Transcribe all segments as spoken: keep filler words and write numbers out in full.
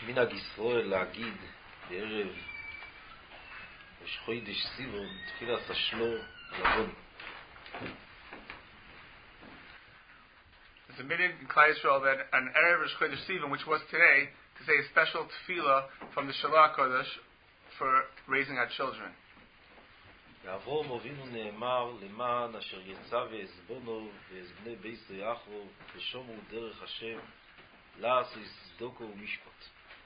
יש מנהג ישראל להגיד בערב ראש חודש סיוון תפילת השלו לבון. There's a minhag in Klal Yisrael that on Erev Rosh Chodesh Sivan, which was today, to say a special tefillah from the Shalach Kodesh for raising our children. ואברהם אבינו נאמר למען אשר יצא ועזבונו ועזבני בית יעקב ושומרו דרך השם לעשו צדקה ומשפט.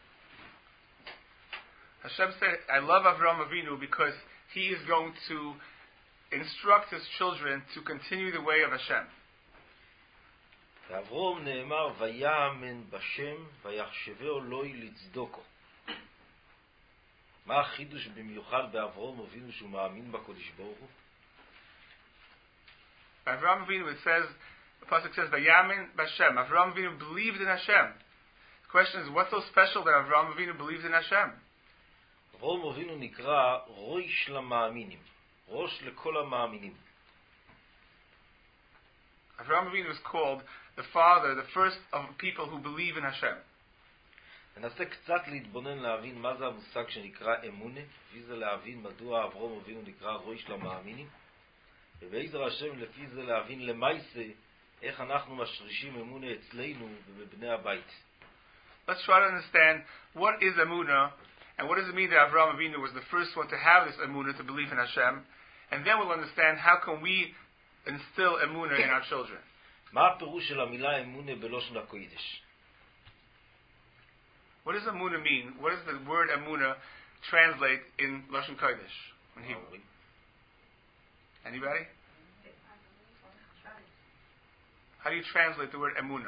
Hashem said, I love Avraham Avinu because he is going to instruct his children to continue the way of Hashem. ואברהם נאמר ויאמן בשם ויחשבהו אלוהי לצדקו. מה החידוש במיוחד באברהם אבינו שהוא מאמין בקדוש ברוך הוא? Avraham Avinu, it says, the pasuk says, Vayamin Bashem. Avraham Avinu believed in Hashem. The question is, what's so special that Avraham Avinu believes in Hashem? אברהם אבינו נקרא ראש למאמינים, ראש לכל המאמינים. Avraham Avinu is called the father, the first of people who believe in Hashem. ננסה קצת להתבונן להבין מה זה המושג שנקרא אמונה, לפי זה להבין מדוע אברהם אבינו נקרא ראש למאמינים, ובעזר השם לפי זה להבין למעשה איך אנחנו משרישים אמונה אצלנו ובבני הבית. Let's try to understand what is Emunah, and what does it mean that Avraham Avinu was the first one to have this Emunah, to believe in Hashem, and then we'll understand how can we instill Emunah in our children. מה הפירוש של המילה אמונה בלושן הקודש? What does Emunah mean? What does the word Emunah translate in Lashon Kodesh, in Hebrew? Anybody? How do you translate the word Emunah?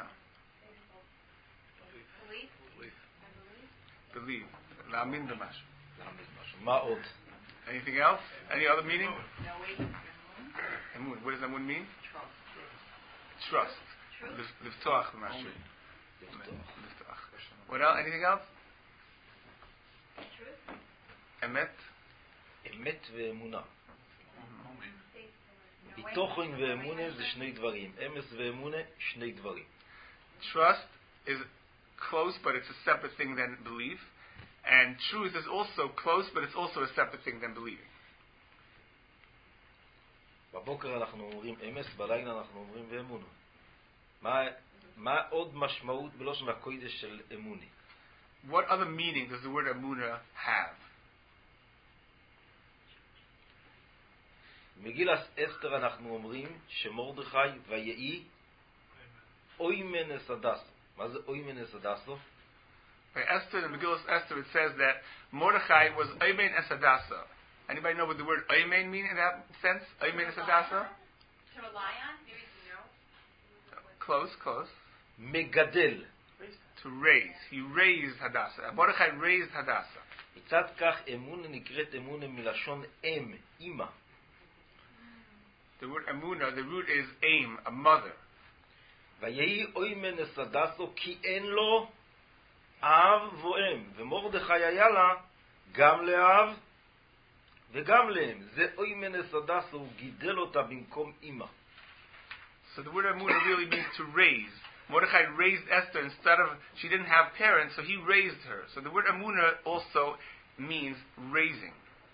Believe. Believe. La'amin b'mashu. מה עוד? Anything else? Any other meaning? No, wait. Emun. What does Emun mean? Trust. Trust. Truth. Livtoach b'mashu. לפתוח. Livtoach. What else? Anything else? Truth. Emet. אמת ואמונה. No, wait. תוכן ואמונה זה שני דברים. אמס ואמונה שני דברים. Trust is close, but it's a separate thing than belief. And truth is also close, but it's also a separate thing than believing. בבוקר אנחנו אומרים אמס, בלילה אנחנו אומרים ואמונה. מה, מה עוד משמעות בלושן הקודש של אמונה? What other meaning does the word Emunah have? במגילת אסתר אנחנו אומרים שמרדכי ויהי אוימן אסדסו. מה זה אוימן אסדסו? By Esther, in Megillah Esther, it says that Mordechai was Oymen es Hadassah. Anybody know what the word Oymen mean in that sense? Oymen es Hadassah? To rely on? Maybe you know. Close, close. מגדל. To raise. He raised Hadassah. Mordechai raised Hadassah. מצד כך אמונה נקראת אמונה מלשון אם, אמא. The word Emunah, the root is aim, a mother. ויהי אוימן אסדסו כי אין לו אב ואם, ומרדכי היה לה גם לאב וגם לאם. זה אוימן אסדסו, הוא גידל אותה במקום אמא. So the word Emunah really means to raise. Mordechai raised Esther instead of, she didn't have parents, so he raised her. So the word Emunah also means raising.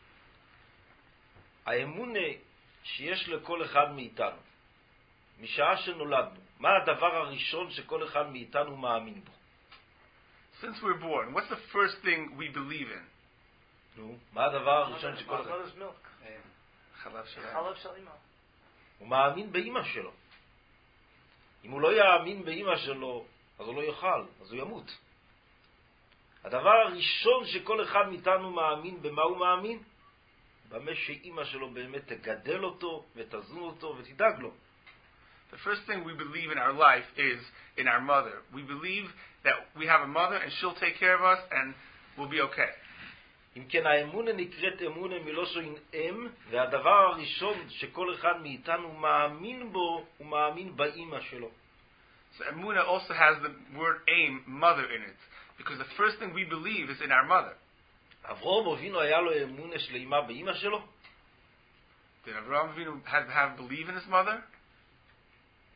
האמונה שיש לכל אחד מאיתנו, משעה שנולדנו, מה הדבר הראשון שכל אחד מאיתנו מאמין בו? Since we're born, what's the first thing we believe in? נו, מה הדבר הראשון שכל אחד? Mother's milk. חלב של חלב של אמא. הוא מאמין באמא שלו. אם הוא לא יאמין באמא שלו, אז הוא לא יאכל, אז הוא ימות. הדבר הראשון שכל אחד מאיתנו מאמין, במה הוא מאמין? במה שאמא שלו באמת תגדל אותו ותזון אותו ותדאג לו. The first thing we believe in our life is in our mother. We believe that we have a mother and she'll take care of us and we'll be okay. אם כן, האמונה נקראת אמונה מלושן אם, והדבר הראשון שכל אחד מאיתנו מאמין בו, הוא מאמין באמא שלו. So Emunah also has the word aim, mother, in it. Because the first thing we believe is in our mother. אברהם אבינו היה לו אמונה שלמה באמא שלו? Did Avraham Avinu have, have believe in his mother?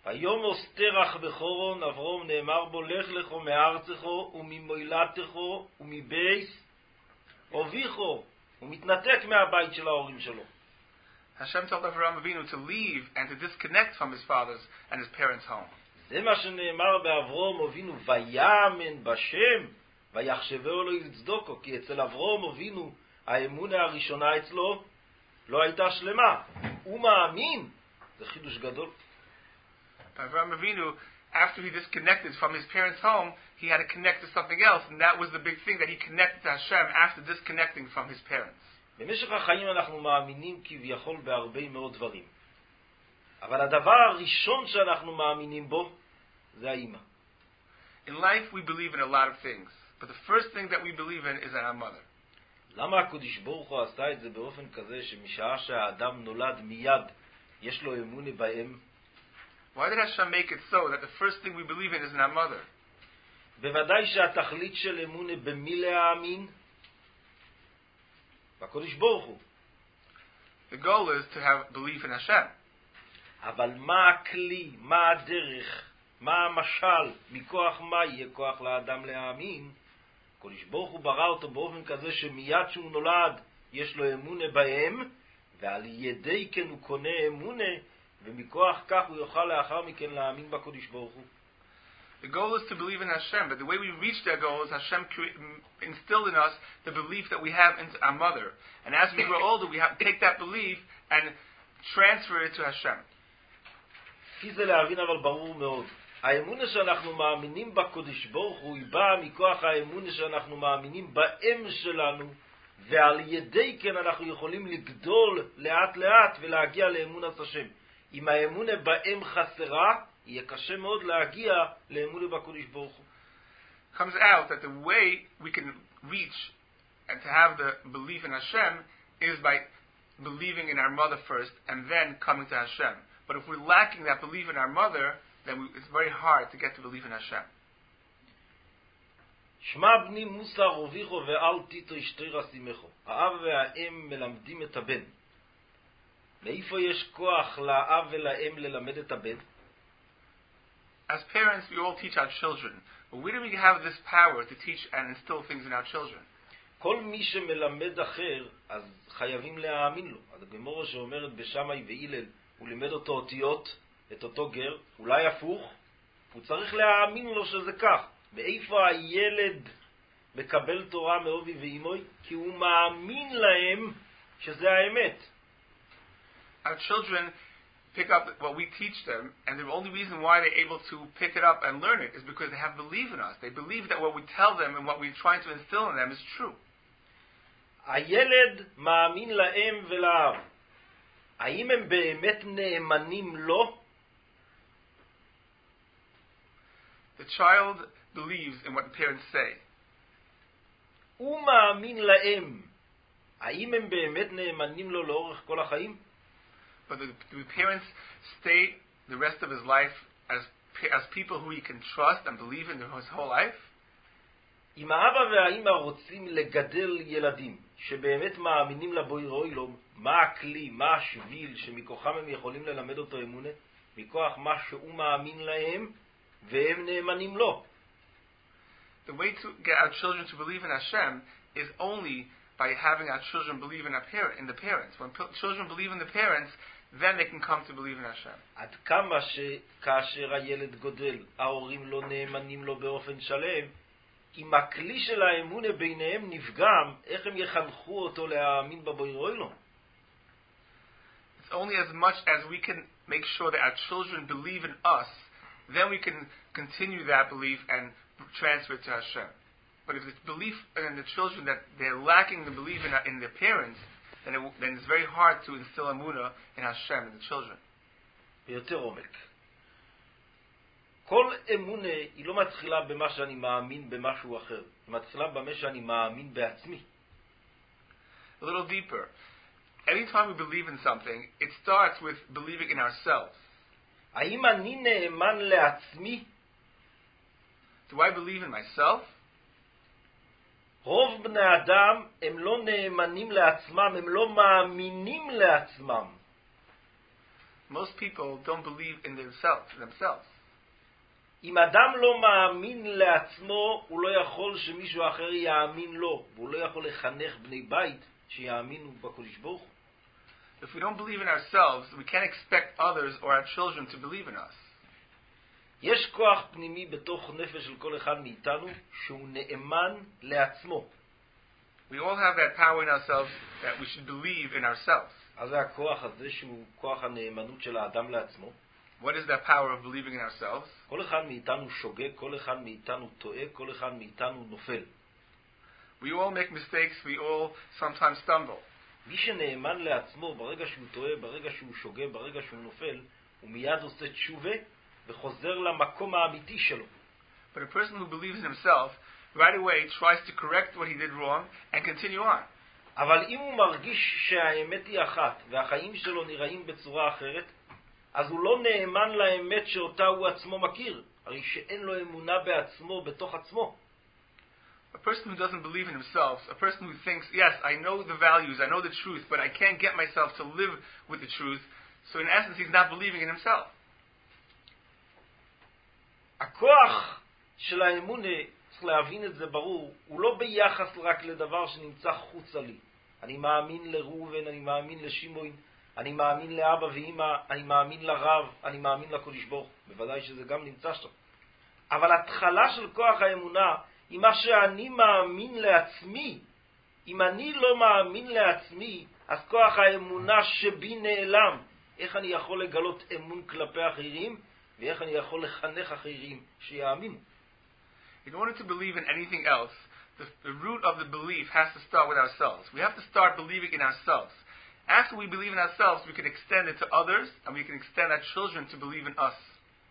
ויומוס תרח בחורון, אברום נאמר בו, לך לך מארצך וממולדתך ומבייס אביך. הוא מתנתק מהבית של ההורים שלו. Hashem told Avraham Avinu to leave and to disconnect from his father's and his parents' home. זה מה שנאמר באברום אבינו, ויאמן בשם ויחשבהו לו לצדוקו, כי אצל אברום אבינו האמונה הראשונה אצלו לא הייתה שלמה. הוא מאמין, זה חידוש גדול. Avraham Avinu, after he disconnected from his parents' home, he had to connect to something else, and that was the big thing, that he connected to Hashem after disconnecting from his parents. במשך החיים אנחנו מאמינים כביכול בהרבה מאוד דברים. אבל הדבר הראשון שאנחנו מאמינים בו זה האמא. In life we believe in a lot of things, but the first thing that we believe in is in our mother. למה הקדוש ברוך הוא עשה את זה באופן כזה שמשעה שהאדם נולד מיד יש לו אמונה באם? Why did Hashem make it so that the first thing we believe in is in our mother? בוודאי שהתכלית של אמונה במי להאמין? בקדוש ברוך הוא. The goal is to have belief in Hashem. אבל מה הכלי, מה הדרך, מה המשל, מכוח מה יהיה כוח לאדם להאמין? הקדוש ברוך הוא ברא אותו באופן כזה שמיד שהוא נולד יש לו אמונה בהם, ועל ידי כן הוא קונה אמונה, ומכוח כך הוא יוכל לאחר מכן להאמין בקדוש ברוך הוא. The goal is to believe in Hashem, but the way we reach that goal is Hashem instilled in us the belief that we have in our mother. And as we grow older, we have to take that belief and transfer it to Hashem. לפי זה להבין אבל ברור מאוד. האמונה שאנחנו מאמינים בקדוש ברוך הוא היא באה מכוח האמונה שאנחנו מאמינים באם שלנו, ועל ידי כן אנחנו יכולים לגדול לאט לאט ולהגיע לאמונת השם. אם האמונה באם חסרה, יהיה קשה מאוד להגיע לאמונה בקדוש ברוך הוא. Comes out that the way we can reach and to have the belief in Hashem is by believing in our mother first and then coming to Hashem. But if we're lacking that belief in our mother, then we, it's very hard to get to believe in Hashem. שמע בני מוסר רוביכו ואל תיטו אשתוי רסימכו. האב והאם מלמדים את הבן. מאיפה יש כוח לאב ולאם ללמד את הבן? As parents, we all teach our children. But where do we have this power to teach and instill things in our children? כל מי שמלמד אחר, אז חייבים להאמין לו. אז הגמרא שאומרת בשמאי והילל, הוא לימד אותו אותיות, את אותו גר, אולי הפוך, הוא צריך להאמין לו שזה כך. מאיפה הילד מקבל תורה מאובי ואימוי? כי הוא מאמין להם שזה האמת. Our children pick up what we teach them, and the only reason why they're able to pick it up and learn it is because they have belief in us. They believe that what we tell them and what we're trying to instill in them is true. הילד מאמין להם ולאב. האם הם באמת נאמנים לו? The child believes in what the parents say. הוא מאמין להם. האם הם באמת נאמנים לו לאורך כל החיים? But the, the parents stay the rest of his life as as people who he can trust and believe in his whole life. אם האבא והאמא רוצים לגדל ילדים שבאמת מאמינים לבורא עולם, מה הכלי, מה השביל שמכוחם הם יכולים ללמד אותו אמונה? מכוח מה שהוא מאמין להם והם נאמנים לו. The way to get our children to believe in Hashem is only by having our children believe in, our parent, in the parents. When p- children believe in the parents, then they can come to believe in Hashem. עד כמה שכאשר הילד גודל, ההורים לא נאמנים לו באופן שלם, אם הכלי של האמונה ביניהם נפגם, איך הם יחנכו אותו להאמין בבורא עולם? It's only as much as we can make sure that our children believe in us, then we can continue that belief and transfer it to Hashem. But if it's belief in the children that they're lacking the belief in, in their parents, then, it, then it's very hard to instill Amunah in Hashem, in the children. ביותר עומק. כל אמונה היא לא מתחילה במה שאני מאמין במשהו אחר. היא מתחילה במה שאני מאמין בעצמי. A little deeper. Anytime we believe in something, it starts with believing in ourselves. האם אני נאמן לעצמי? Do I believe in myself? רוב בני אדם הם לא נאמנים לעצמם, הם לא מאמינים לעצמם. Most people don't believe in themselves. themselves. אם אדם לא מאמין לעצמו, הוא לא יכול שמישהו אחר יאמין לו, והוא לא יכול לחנך בני בית שיאמינו בקדוש ברוך הוא. If we don't believe in ourselves, we can't expect others or our children to believe in us. יש כוח פנימי בתוך נפש של כל אחד מאיתנו שהוא נאמן לעצמו. We all have that power in ourselves that we should believe in ourselves. אז זה הכוח הזה שהוא כוח הנאמנות של האדם לעצמו. What is that power of believing in ourselves? כל אחד מאיתנו שוגג, כל אחד מאיתנו טועה, כל אחד מאיתנו נופל. We all make mistakes, we all sometimes stumble. מי שנאמן לעצמו, ברגע שהוא טועה, ברגע שהוא שוגג, ברגע שהוא נופל, הוא מיד עושה תשובה וחוזר למקום האמיתי שלו. But a person who believes in himself right away tries to correct what he did wrong and continue on. אבל אם הוא מרגיש שהאמת היא אחת והחיים שלו נראים בצורה אחרת, אז הוא לא נאמן לאמת שאותה הוא עצמו מכיר, הרי שאין לו אמונה בעצמו בתוך עצמו. A person who doesn't believe in himself, a person who thinks, yes, I know the values, I know the truth, but I can't get myself to live with the truth, so in essence he's not believing in himself. הכוח של האמונה, צריך להבין את זה ברור, הוא לא ביחס רק לדבר שנמצא חוצה לי. אני מאמין לראובן, אני מאמין לשמעון, אני מאמין לאבא ואמא, אני מאמין לרב, אני מאמין לקדוש ברוך. בוודאי שזה גם נמצא שם. אבל התחלה של כוח האמונה היא מה שאני מאמין לעצמי. אם אני לא מאמין לעצמי, אז כוח האמונה שבי נעלם. איך אני יכול לגלות אמון כלפי אחרים, ואיך אני יכול לחנך אחרים שיאמינו. In order to believe in anything else, the, the root of the belief has to start with ourselves. We have to start believing in ourselves. After we believe in ourselves, we can extend it to others, and we can extend our children to believe in us.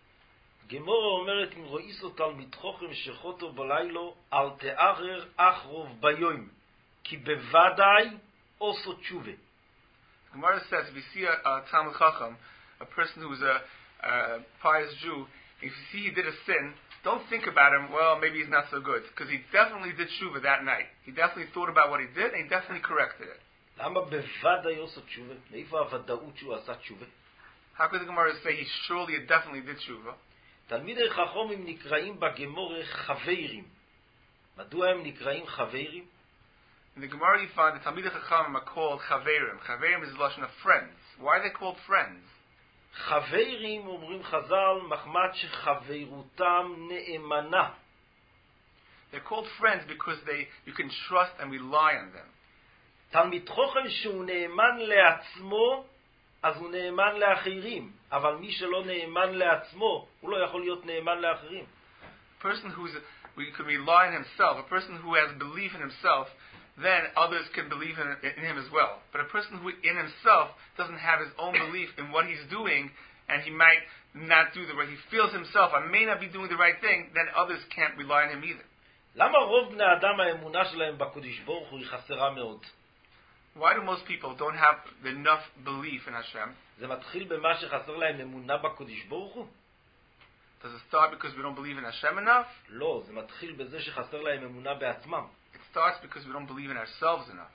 גמורה אומרת, אם רואיס לו תלמיד חוכם שחוטו בלילו, אל תאחר אך רוב ביום, כי בוודאי עושו תשובה. Gemara says, if you see a, a Talmud Chacham, a person who is a, a pious Jew, if you see he did a sin, don't think about him, well, maybe he's not so good, because he definitely did tshuva that night. He definitely thought about what he did, and he definitely corrected it. למה בוודאי עושו תשובה? מאיפה הוודאות שהוא עשה תשובה? How could the Gemara say he surely and definitely did tshuva? תלמידי חכמים נקראים בגמורה חברים. מדוע הם נקראים חברים? In the Gemara you find the Talmidei Chachamim are called chaverim. Chaverim is the lashon of friends. Why are they called friends? חברים, אומרים חז"ל, מחמת שחברותם נאמנה. They're called friends because they you can trust and rely on them. תלמיד חכם שהוא נאמן לעצמו, אז הוא נאמן לאחרים. אבל מי שלא נאמן לעצמו, הוא לא יכול להיות נאמן לאחרים. A person who we can rely on himself, a person who has belief in himself, then others can believe in, in him as well. But a person who in himself doesn't have his own belief in what he's doing, and he might not do the right, he feels himself, I may not be doing the right thing, then others can't rely on him either. למה רוב בני אדם האמונה שלהם בקדוש ברוך הוא היא חסרה מאוד? Why do most people don't have enough belief in Hashem? זה מתחיל במה שחסר להם אמונה בקדוש ברוך הוא? Does it start because we don't believe in Hashem enough? לא, זה מתחיל בזה שחסר להם אמונה בעצמם. It starts because we don't believe in ourselves enough.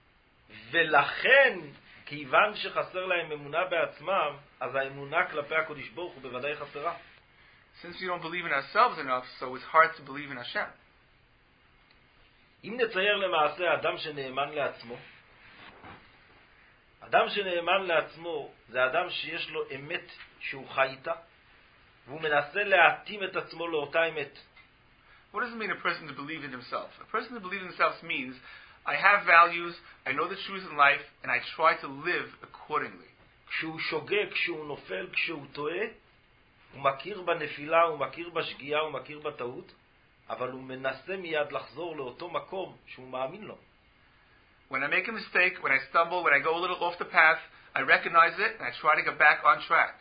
ולכן, כיוון שחסר להם אמונה בעצמם, אז האמונה כלפי הקדוש ברוך הוא בוודאי חסרה. Since we don't believe in ourselves enough, so it's hard to believe in Hashem. אם נצייר למעשה אדם שנאמן לעצמו, אדם שנאמן לעצמו זה אדם שיש לו אמת שהוא חי איתה, והוא מנסה להתאים את עצמו לאותה אמת. What does it mean a person to believe in himself? A person to believe in himself means I have values, I know the truth in life, and I try to live accordingly. כשהוא שוגג, כשהוא נופל, כשהוא טועה, הוא מכיר בנפילה, הוא מכיר בשגיאה, הוא מכיר בטעות, אבל הוא מנסה מיד לחזור לאותו מקום שהוא מאמין לו. When I make a mistake, when I stumble, when I go a little off the path, I recognize it and I try to get back on track.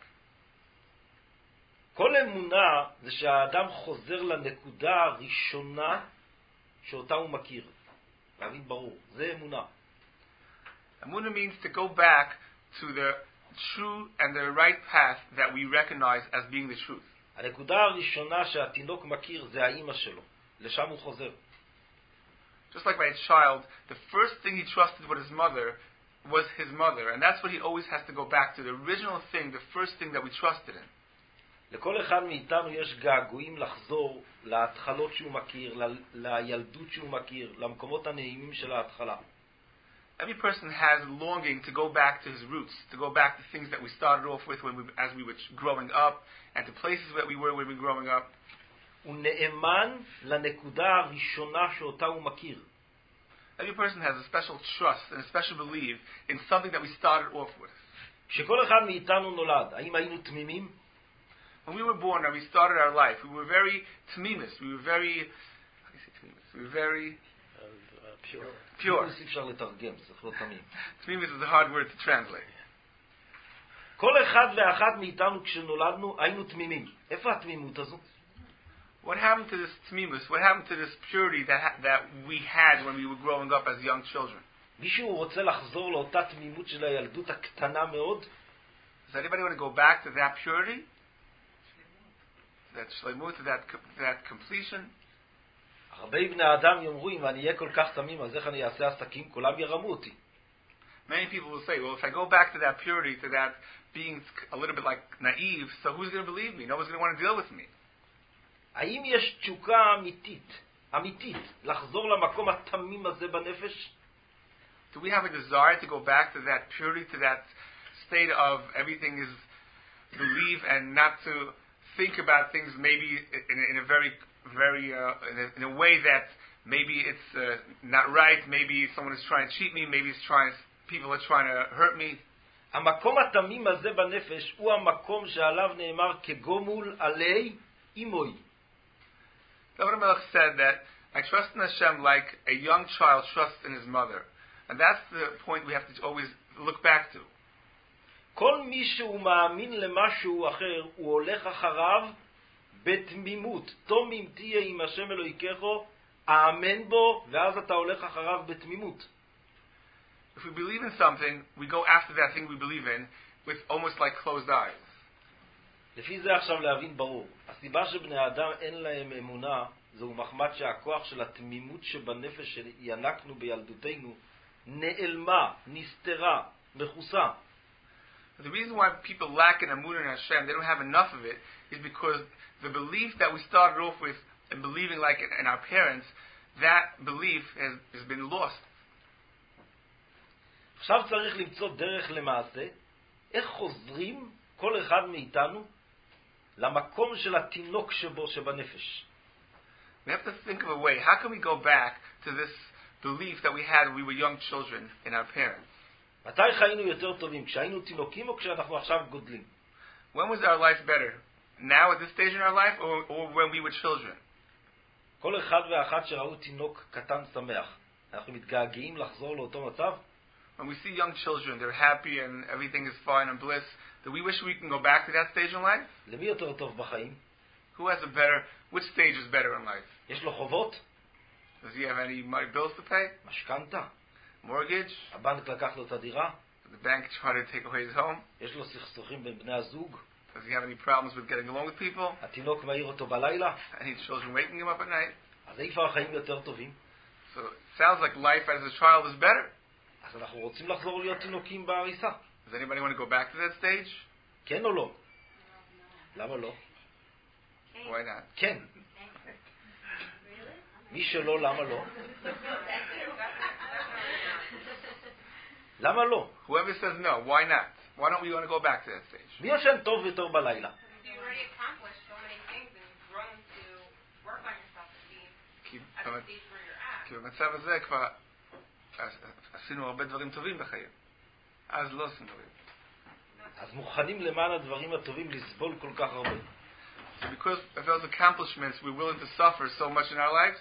כל אמונה זה שהאדם חוזר לנקודה הראשונה שאותה הוא מכיר. להבין ברור, זה אמונה. Emunah means to go back to the true and the right path that we recognize as being the truth. הנקודה הראשונה שהתינוק מכיר זה האמא שלו. לשם הוא חוזר. Just like by a child, the first thing he trusted was his mother, was his mother, and that's what he always has to go back to, the original thing, the first thing that we trusted in. לכל אחד מאיתנו יש געגועים לחזור להתחלות שהוא מכיר, ל- לילדות שהוא מכיר, למקומות הנעימים של ההתחלה. Every person has longing to go back to his roots, to go back to things that we started off with when we, as we were growing up, and to places that we were when we were growing up. הוא נאמן לנקודה הראשונה שאותה הוא מכיר. Every person has a special trust and a special belief in something that we started off with. כשכל אחד מאיתנו נולד, האם היינו תמימים? When we were born and we started our life, we were very tmimus, we were very, how do you say tmimus? We were very Uh, pure. pure. אי אפשר לתרגם, צריך לא תמים. Tmimus is a hard word to translate. כל אחד ואחת מאיתנו כשנולדנו היינו תמימים. איפה התמימות הזו? What happened to this tmimus? What happened to this purity that ha- that we had when we were growing up as young children? מישהו רוצה לחזור לאותה תמימות של הילדות הקטנה מאוד? Does anybody want to go back to that purity? That shleimut, to that, co- that completion? הרבה בני אדם יאמרו, אם אני אהיה כל כך תמים, אז איך אני אעשה עסקים? כולם ירמו אותי. Many people will say, well, if I go back to that purity, to that being a little bit like naive, so who's going to believe me? Nobody's going to want to deal with me. האם יש תשוקה אמיתית, אמיתית, לחזור למקום התמים הזה בנפש? Do we have a desire to go back to that purity, to that state of everything is believe and not to think about things maybe in a, in a very, very, uh, in, a, in a way that maybe it's uh, not right, maybe someone is trying to cheat me, maybe it's trying, people are trying to hurt me. המקום התמים הזה בנפש הוא המקום שעליו נאמר כגומול עלי אימוי. David Melech said that I trust in Hashem like a young child trusts in his mother. And that's the point we have to always look back to. כל מי שהוא מאמין למשהו אחר, הוא הולך אחריו בתמימות. תומים תהיה עם השם אלוהיכךו, האמן בו, ואז אתה הולך אחריו בתמימות. If we believe in something, we go after that thing we believe in with almost like closed eyes. לפי זה עכשיו להבין ברור. הסיבה שבני האדם אין להם אמונה, זהו מחמת שהכוח של התמימות שבנפש שינקנו בילדותנו, נעלמה, נסתרה, מכוסה. The reason why people lack in Amunah and Hashem, they don't have enough of it, is because the belief that we started off with and believing like in, in our parents, that belief has, has been lost. עכשיו צריך למצוא דרך למעשה, איך חוזרים כל אחד מאיתנו למקום של התינוק שבו, שבנפש. We have to think of a way. How can we go back to this belief that we had when we were young children in our parents? מתי חיינו יותר טובים? כשהיינו תינוקים או כשאנחנו עכשיו גודלים? When was our life better? Now at this stage in our life, or, or when we were children? כל אחד ואחת שראו תינוק קטן שמח, אנחנו מתגעגעים לחזור לאותו מצב? When we see young children, they're happy and everything is fine and bliss, do we wish we can go back to that stage in life? למי יותר טוב בחיים? Who has a better, which stage is better in life? יש לו חובות? Does he have any money bills to pay? משכנתה? Mortgage? הבנק לקח לו את הדירה? Did the bank try to take away his home? יש לו סכסוכים בין בני הזוג? Does he have any problems with getting along with people? התינוק מעיר אותו בלילה? Any children waking him up at night? אז איפה החיים יותר טובים? So it sounds like life as a child is better. אז אנחנו רוצים לחזור להיות תינוקים בעריסה. Does anybody want to go back to that stage? כן או לא? למה לא? Why not? כן. מי שלא, למה לא? למה לא? Whoever says no, why not? Why don't we want to go back to that stage? מי ישן טוב יותר בלילה? You've already accomplished so many things and you've grown to work on yourself to be כי at the stage where you're at. כי במצב הזה כבר עשינו הרבה דברים טובים בחיים. אז לא עשינו דברים. אז מוכנים למען הדברים הטובים לסבול כל כך הרבה. So because of those accomplishments, we're willing to suffer so much in our lives?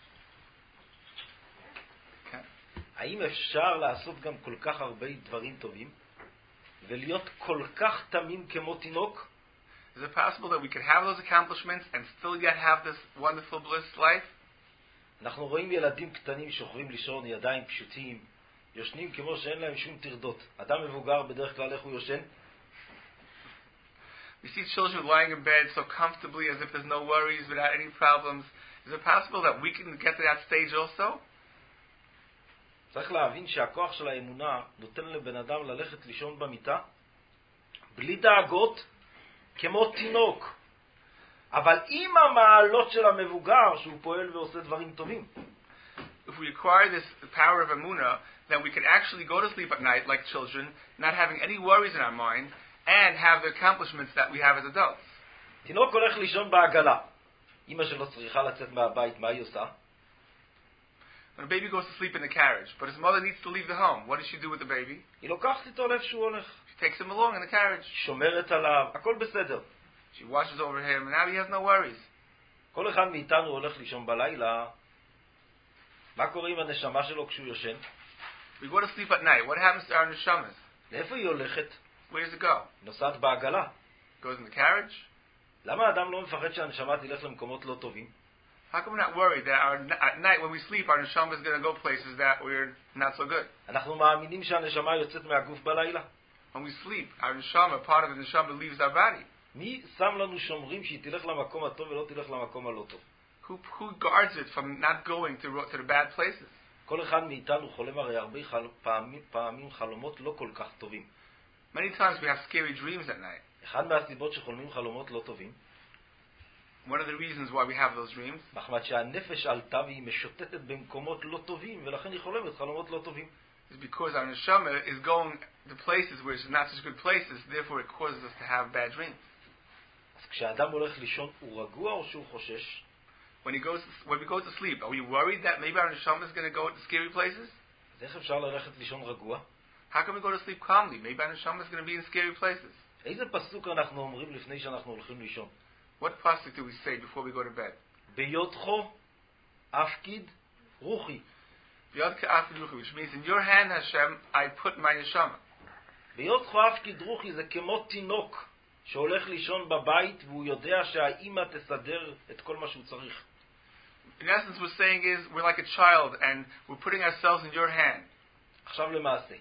Okay. האם אפשר לעשות גם כל כך הרבה דברים טובים ולהיות כל כך תמים כמו תינוק? Is it possible that we could have those accomplishments and still yet have this wonderful bliss life? אנחנו רואים ילדים קטנים שוכבים לישון, ידיים פשוטים, יושנים כמו שאין להם שום טרדות. אדם מבוגר בדרך כלל איך הוא יושן? We see children lying in bed so comfortably as if there's no worries, without any problems. Is it possible that we can get to that stage also? צריך להבין שהכוח של האמונה נותן לבן אדם ללכת לישון במיטה, בלי דאגות, כמו תינוק. אבל עם המעלות של המבוגר, שהוא פועל ועושה דברים טובים. If we acquire this power of Emunah, then we can actually go to sleep at night like children, not having any worries in our mind, and have the accomplishments that we have as adults. תינוק הולך לישון בעגלה. אמא שלו צריכה לצאת מהבית, מה היא עושה? When a baby goes to sleep in the carriage, but his mother needs to leave the home, what does she do with the baby? היא לוקחת איתו לאיפה שהוא הולך. She takes him along in the carriage. שומרת עליו, הכל בסדר. She watches over him, and now he has no worries. כל אחד מאיתנו הולך לישון בלילה. מה קורה עם הנשמה שלו כשהוא יושן? We go to sleep at night. What happens to our neshamas? לאיפה היא הולכת? Where does it go? נוסעת בעגלה. Goes in the carriage? למה האדם לא מפחד שהנשמה תלך למקומות לא טובים? How come we're not worried that our, at night when we sleep, our neshama is going to go places that we're not so good? אנחנו מאמינים שהנשמה יוצאת מהגוף בלילה. When we sleep, our neshama, part of the neshama leaves our body. מי שם לנו שומרים שהיא תלך למקום הטוב ולא תלך למקום הלא טוב? Who, who guards it from not going to, to the bad places? כל אחד מאיתנו חולם הרי הרבה חל... פעמים, פעמים חלומות לא כל כך טובים. Many times we have scary dreams at night. אחד מהסיבות שחולמים חלומות לא טובים, One of the reasons why we have those dreams מחמת שהנפש עלתה והיא משוטטת במקומות לא טובים, ולכן היא חולמת חלומות לא טובים. is because our neshama is going to places where it's not such good places, therefore it causes us to have bad dreams. אז כשאדם הולך לישון, הוא רגוע או שהוא חושש? When he goes, when we go to sleep, are we worried that maybe our neshama is going to go to scary places? אז איך אפשר ללכת לישון רגוע? How can we go to sleep calmly? Maybe our neshama is going to be in scary places. איזה פסוק אנחנו אומרים לפני שאנחנו הולכים לישון? What pasuk do we say before we go to bed? ביודכו אפקיד רוחי. Yod ka'af ruchi, which means in your hand, Hashem, I put my neshama. ביודכו אפקיד רוחי זה כמו תינוק שהולך לישון בבית והוא יודע שהאימא תסדר את כל מה שהוא צריך. In essence, what we're saying is we're like a child and we're putting ourselves in your hand. עכשיו למעשה.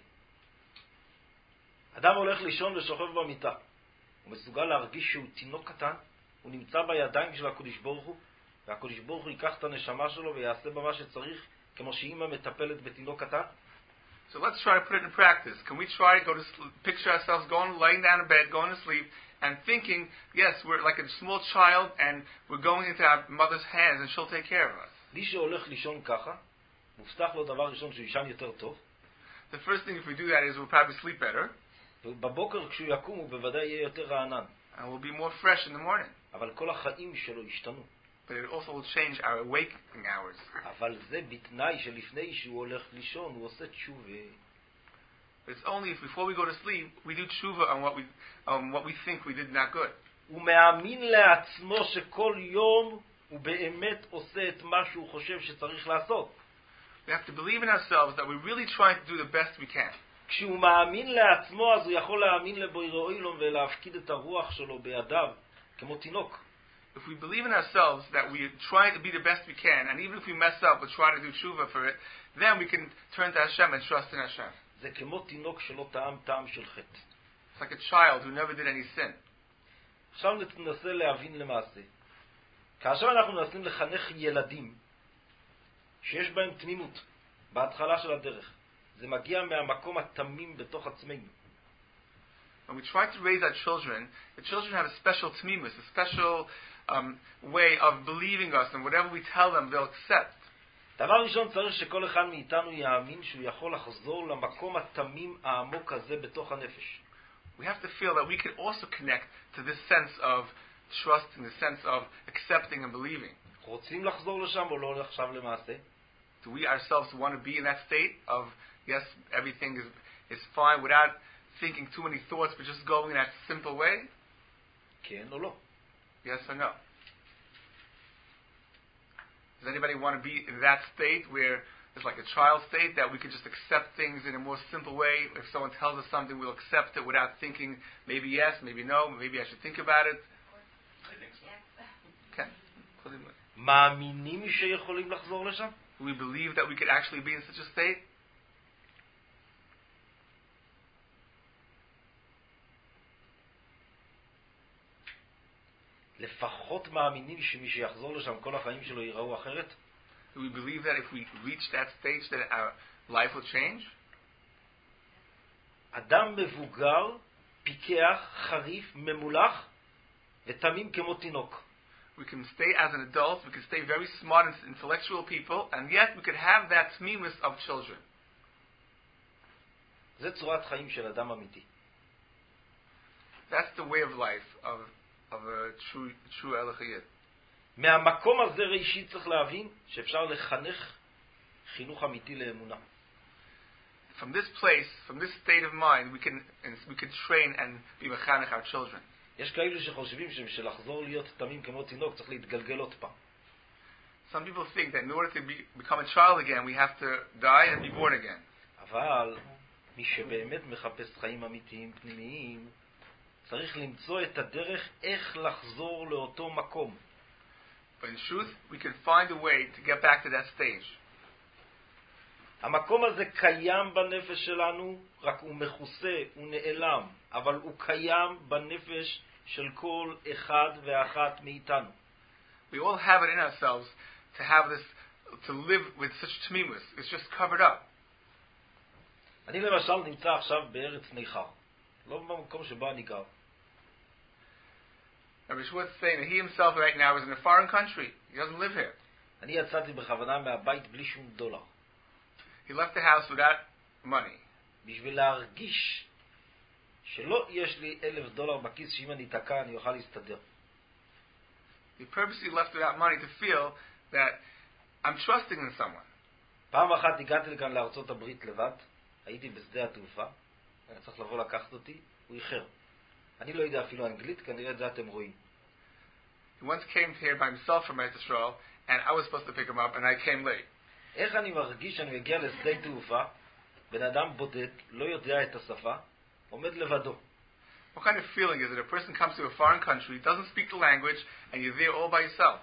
אדם הולך לישון ושוכב במיטה. הוא מסוגל להרגיש שהוא תינוק קטן, הוא נמצא בידיים של הקדוש ברוך הוא, והקדוש ברוך הוא ייקח את הנשמה שלו ויעשה בה מה שצריך, כמו שאימא מטפלת בתינוק קטן. So let's try to put it in practice. Can we try to go to sleep, picture ourselves going, laying down in bed, going to sleep, and thinking, yes, we're like a small child and we're going into our mother's hands and she'll take care of us. מי שהולך לישון ככה, מובטח לו דבר ראשון שהוא יישן יותר טוב. The first thing if we do that is we'll probably sleep better. ובבוקר כשהוא יקום הוא בוודאי יהיה יותר רענן. And we'll be more fresh in the morning. אבל כל החיים שלו ישתנו. But it also will change our waking hours. אבל זה בתנאי שלפני שהוא הולך לישון הוא עושה תשובה. But it's only if before we go to sleep we do tshuva on what we on what we think we did not good. הוא מאמין לעצמו שכל יום הוא באמת עושה את מה שהוא חושב שצריך לעשות. We have to believe in ourselves that we're really trying to do the best we can. כשהוא מאמין לעצמו אז הוא יכול להאמין לבורא עולם ולהפקיד את הרוח שלו בידיו כמו תינוק. If we believe in ourselves that we're trying to be the best we can, and even if we mess up, we'll try to do tshuva for it, then we can turn to Hashem and trust in Hashem. זה כמו תינוק שלא טעם טעם של חטא. It's like a child who never did any sin. עכשיו ננסה להבין למעשה. כאשר אנחנו מנסים לחנך ילדים שיש בהם תמימות בהתחלה של הדרך, זה מגיע מהמקום התמים בתוך עצמנו. When we try to raise our children, the children have a special tmimus, a special um, way of believing us, and whatever we tell them, they'll accept. דבר ראשון צריך שכל אחד מאיתנו יאמין שהוא יכול לחזור למקום התמים העמוק הזה בתוך הנפש. We have to feel that we can also connect to this sense of trusting, the sense of accepting and believing. רוצים לחזור לשם או לא עכשיו למעשה? Do we ourselves want to be in that state of, yes, everything is, is fine without thinking too many thoughts, but just going in that simple way? כן או לא? Yes or no? Does anybody want to be in that state where it's like a child state, that we can just accept things in a more simple way? If someone tells us something, we'll accept it without thinking, maybe yes, maybe no, maybe I should think about it. I think so. Okay. מאמינים שיכולים לחזור לשם? Do we believe that we could actually be in such a state? לפחות מאמינים שמי שיחזור לשם כל החיים שלו ייראו אחרת? Do we believe that if we reach that stage that our life will change? אדם מבוגר, פיקח, חריף, ממולח, ותמים כמו תינוק. We can stay as an adult, we can stay very smart and intellectual people, and yet we could have that tmimus of children. זה צורת חיים של אדם אמיתי. That's the way of life of, of a true, true Elachiyid. מהמקום הזה ראשית צריך להבין שאפשר לחנך חינוך אמיתי לאמונה. From this place, from this state of mind, we can we can train and be mechanech our children. יש כאלו שחושבים שבשביל לחזור להיות תמים כמו תינוק צריך להתגלגל עוד פעם. Some people think that in order to be, become a child again, we have to die and be born again. אבל מי שבאמת מחפש חיים אמיתיים פנימיים, צריך למצוא את הדרך איך לחזור לאותו מקום. But in truth, we can find a way to get back to that stage. המקום הזה קיים בנפש שלנו, רק הוא מכוסה, הוא נעלם, אבל הוא קיים בנפש של כל אחד ואחת מאיתנו. We all have it in ourselves to have this, to live with such tmimus. It's just covered up. אני למשל נמצא עכשיו בארץ ניכר, לא במקום שבו אני גר. Rabbi Schwartz is saying that he himself right now is in a foreign country. He doesn't live here. אני יצאתי בכוונה מהבית בלי שום דולר. He left the house without money. בשביל להרגיש שלא יש לי אלף דולר בכיס שאם אני תקע אני אוכל להסתדר. He purposely left without money to feel that I'm trusting in someone. פעם אחת הגעתי לכאן לארצות הברית לבד, הייתי בשדה התעופה, אני צריך לבוא לקחת אותי, הוא איחר. אני לא יודע אפילו אנגלית, כנראה את זה אתם רואים. He once came here by himself from Eretz Yisrael, and I was supposed to pick him up, and I came late. איך אני מרגיש שאני מגיע לשדה תעופה, בן אדם בודד, לא יודע את השפה, עומד לבדו. What kind of feeling is it? A person comes to a foreign country, doesn't speak the language, and you're there all by yourself.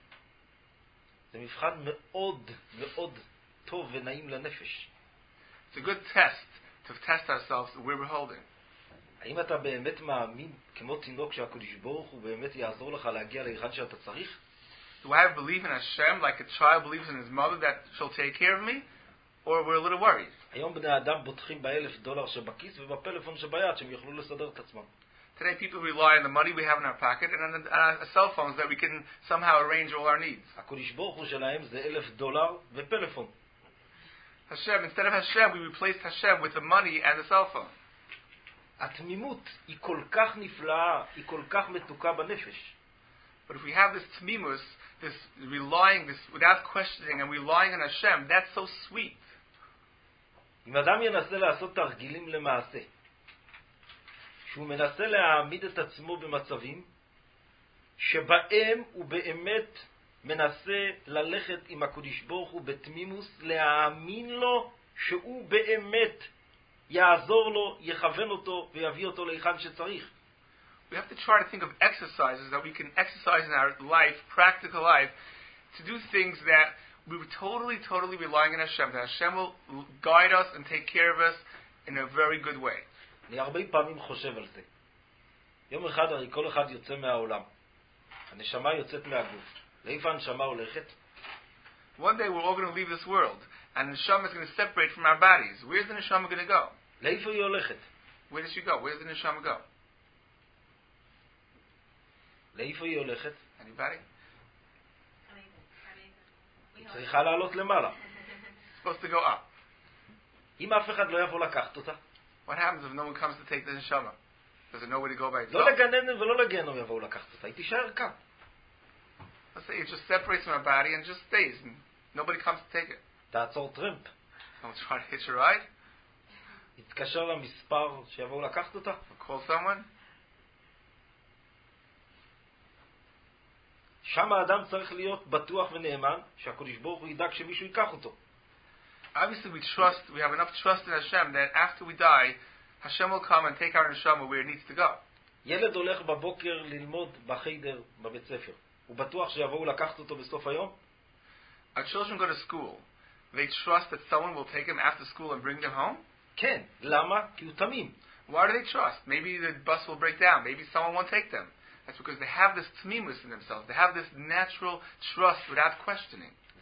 זה מבחן מאוד מאוד טוב ונעים לנפש. It's a good test to test ourselves where we're holding. האם אתה באמת מאמין כמו תינוק שהקדוש ברוך הוא באמת יעזור לך להגיע להיכן שאתה צריך? Do I have belief in Hashem like a child believes in his mother that she'll take care of me? Or we're a little worried? היום בני אדם בוטחים באלף דולר שבכיס ובפלאפון שביד שהם יוכלו לסדר את עצמם. Today people rely on the money we have in our pocket and on, the, on our cell phones that we can somehow arrange all our needs. הקדוש ברוך הוא שלהם זה אלף דולר ופלאפון. Hashem, instead of Hashem, we replaced Hashem with the money and the cell phone. התמימות היא כל כך נפלאה, היא כל כך מתוקה בנפש. But if we have this tmimus, this relying, this without questioning and relying on Hashem, that's so sweet. אם אדם ינסה לעשות תרגילים למעשה, שהוא מנסה להעמיד את עצמו במצבים שבהם הוא באמת מנסה ללכת עם הקדוש ברוך הוא בתמימוס, להאמין לו שהוא באמת יעזור לו, יכוון אותו ויביא אותו להיכן שצריך. We have to try to think of exercises that we can exercise in our life, practical life, to do things that we were totally, totally relying on Hashem, that Hashem will guide us and take care of us in a very good way. אני הרבה פעמים חושב על זה. יום אחד הרי כל אחד יוצא מהעולם. הנשמה יוצאת מהגוף. לאיפה הנשמה הולכת? One day we're all going to leave this world, and the neshama is going to separate from our bodies. Where's the neshama going to go? לאיפה היא הולכת? Where does she go? Where does the neshama go? לאיפה היא הולכת? Anybody? היא צריכה לעלות למעלה. It's supposed to go up. אם אף אחד לא יבוא לקחת אותה? What happens if no one comes to take the neshama? Does it know where to go by itself? לא לגנן ולא לגיהנום יבואו לקחת אותה, היא תישאר כאן. Let's say it just separates from our body and just stays, and nobody comes to take it. תעצור טרמפ. Someone's trying to hitch a ride? יתקשר למספר שיבואו לקחת אותה. Or call someone? שם האדם צריך להיות בטוח ונאמן שהקדוש ברוך הוא ידאג שמישהו ייקח אותו. Obviously we trust, we have enough trust in Hashem that after we die, Hashem will come and take our neshama where it needs to go. ילד הולך בבוקר ללמוד בחיידר בבית ספר. הוא בטוח שיבואו לקחת אותו בסוף היום? Our children go to school. They trust that someone will take them after school and bring them home? כן. למה? כי הוא תמים. Why do they trust? Maybe the bus will break down. Maybe someone won't take them. That's because they have this tmimus in themselves. They have this natural trust without questioning.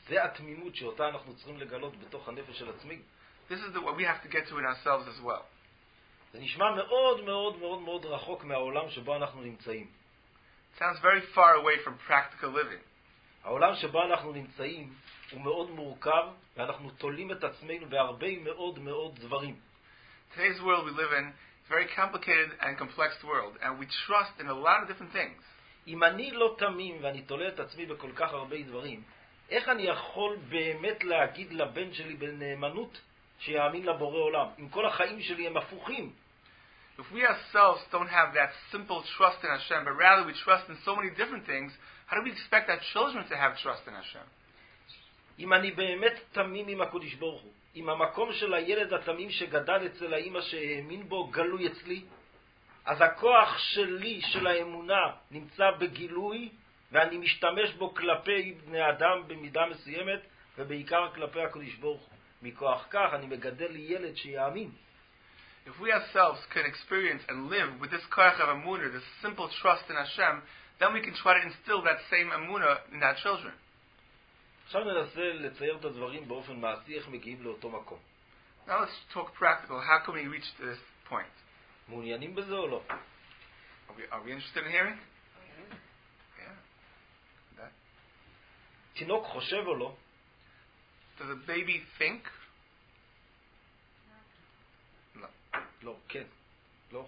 זה התמימות שאותה אנחנו צריכים לגלות בתוך הנפש של עצמי. This is the, what we have to get to in ourselves as well. זה נשמע מאוד מאוד מאוד מאוד רחוק מהעולם שבו אנחנו נמצאים. It sounds very far away from practical living. העולם שבו אנחנו נמצאים הוא מאוד מורכב, ואנחנו תולים את עצמנו בהרבה מאוד מאוד דברים. Today's world we live in is a very complicated and complex world, and we trust in a lot of different things. אם אני לא תמים ואני תולה את עצמי בכל כך הרבה דברים, איך אני יכול באמת להגיד לבן שלי בנאמנות שיאמין לבורא עולם? אם כל החיים שלי הם הפוכים. If we ourselves don't have that simple trust in Hashem, but rather we trust in so many different things, how do we expect our children to have trust in Hashem? אם אני באמת תמים עם הקדוש ברוך הוא, אם המקום של הילד התמים שגדל אצל האמא שהאמין בו גלוי אצלי, אז הכוח שלי, של האמונה, נמצא בגילוי, ואני משתמש בו כלפי בני אדם במידה מסוימת, ובעיקר כלפי הקדוש ברוך הוא. מכוח כך אני מגדל לי ילד שיאמין. If we ourselves can experience and live with this koach of emunah, this simple trust in Hashem, then we can try to instill that same emunah in our children. עכשיו ננסה לצייר את הדברים באופן מעשי, איך מגיעים לאותו מקום. Now let's talk practical. How can we reach to this point? מעוניינים בזה או לא? Are we, are we interested in hearing? Yeah. That. תינוק חושב או לא? Does a baby think? No. לא, כן. לא.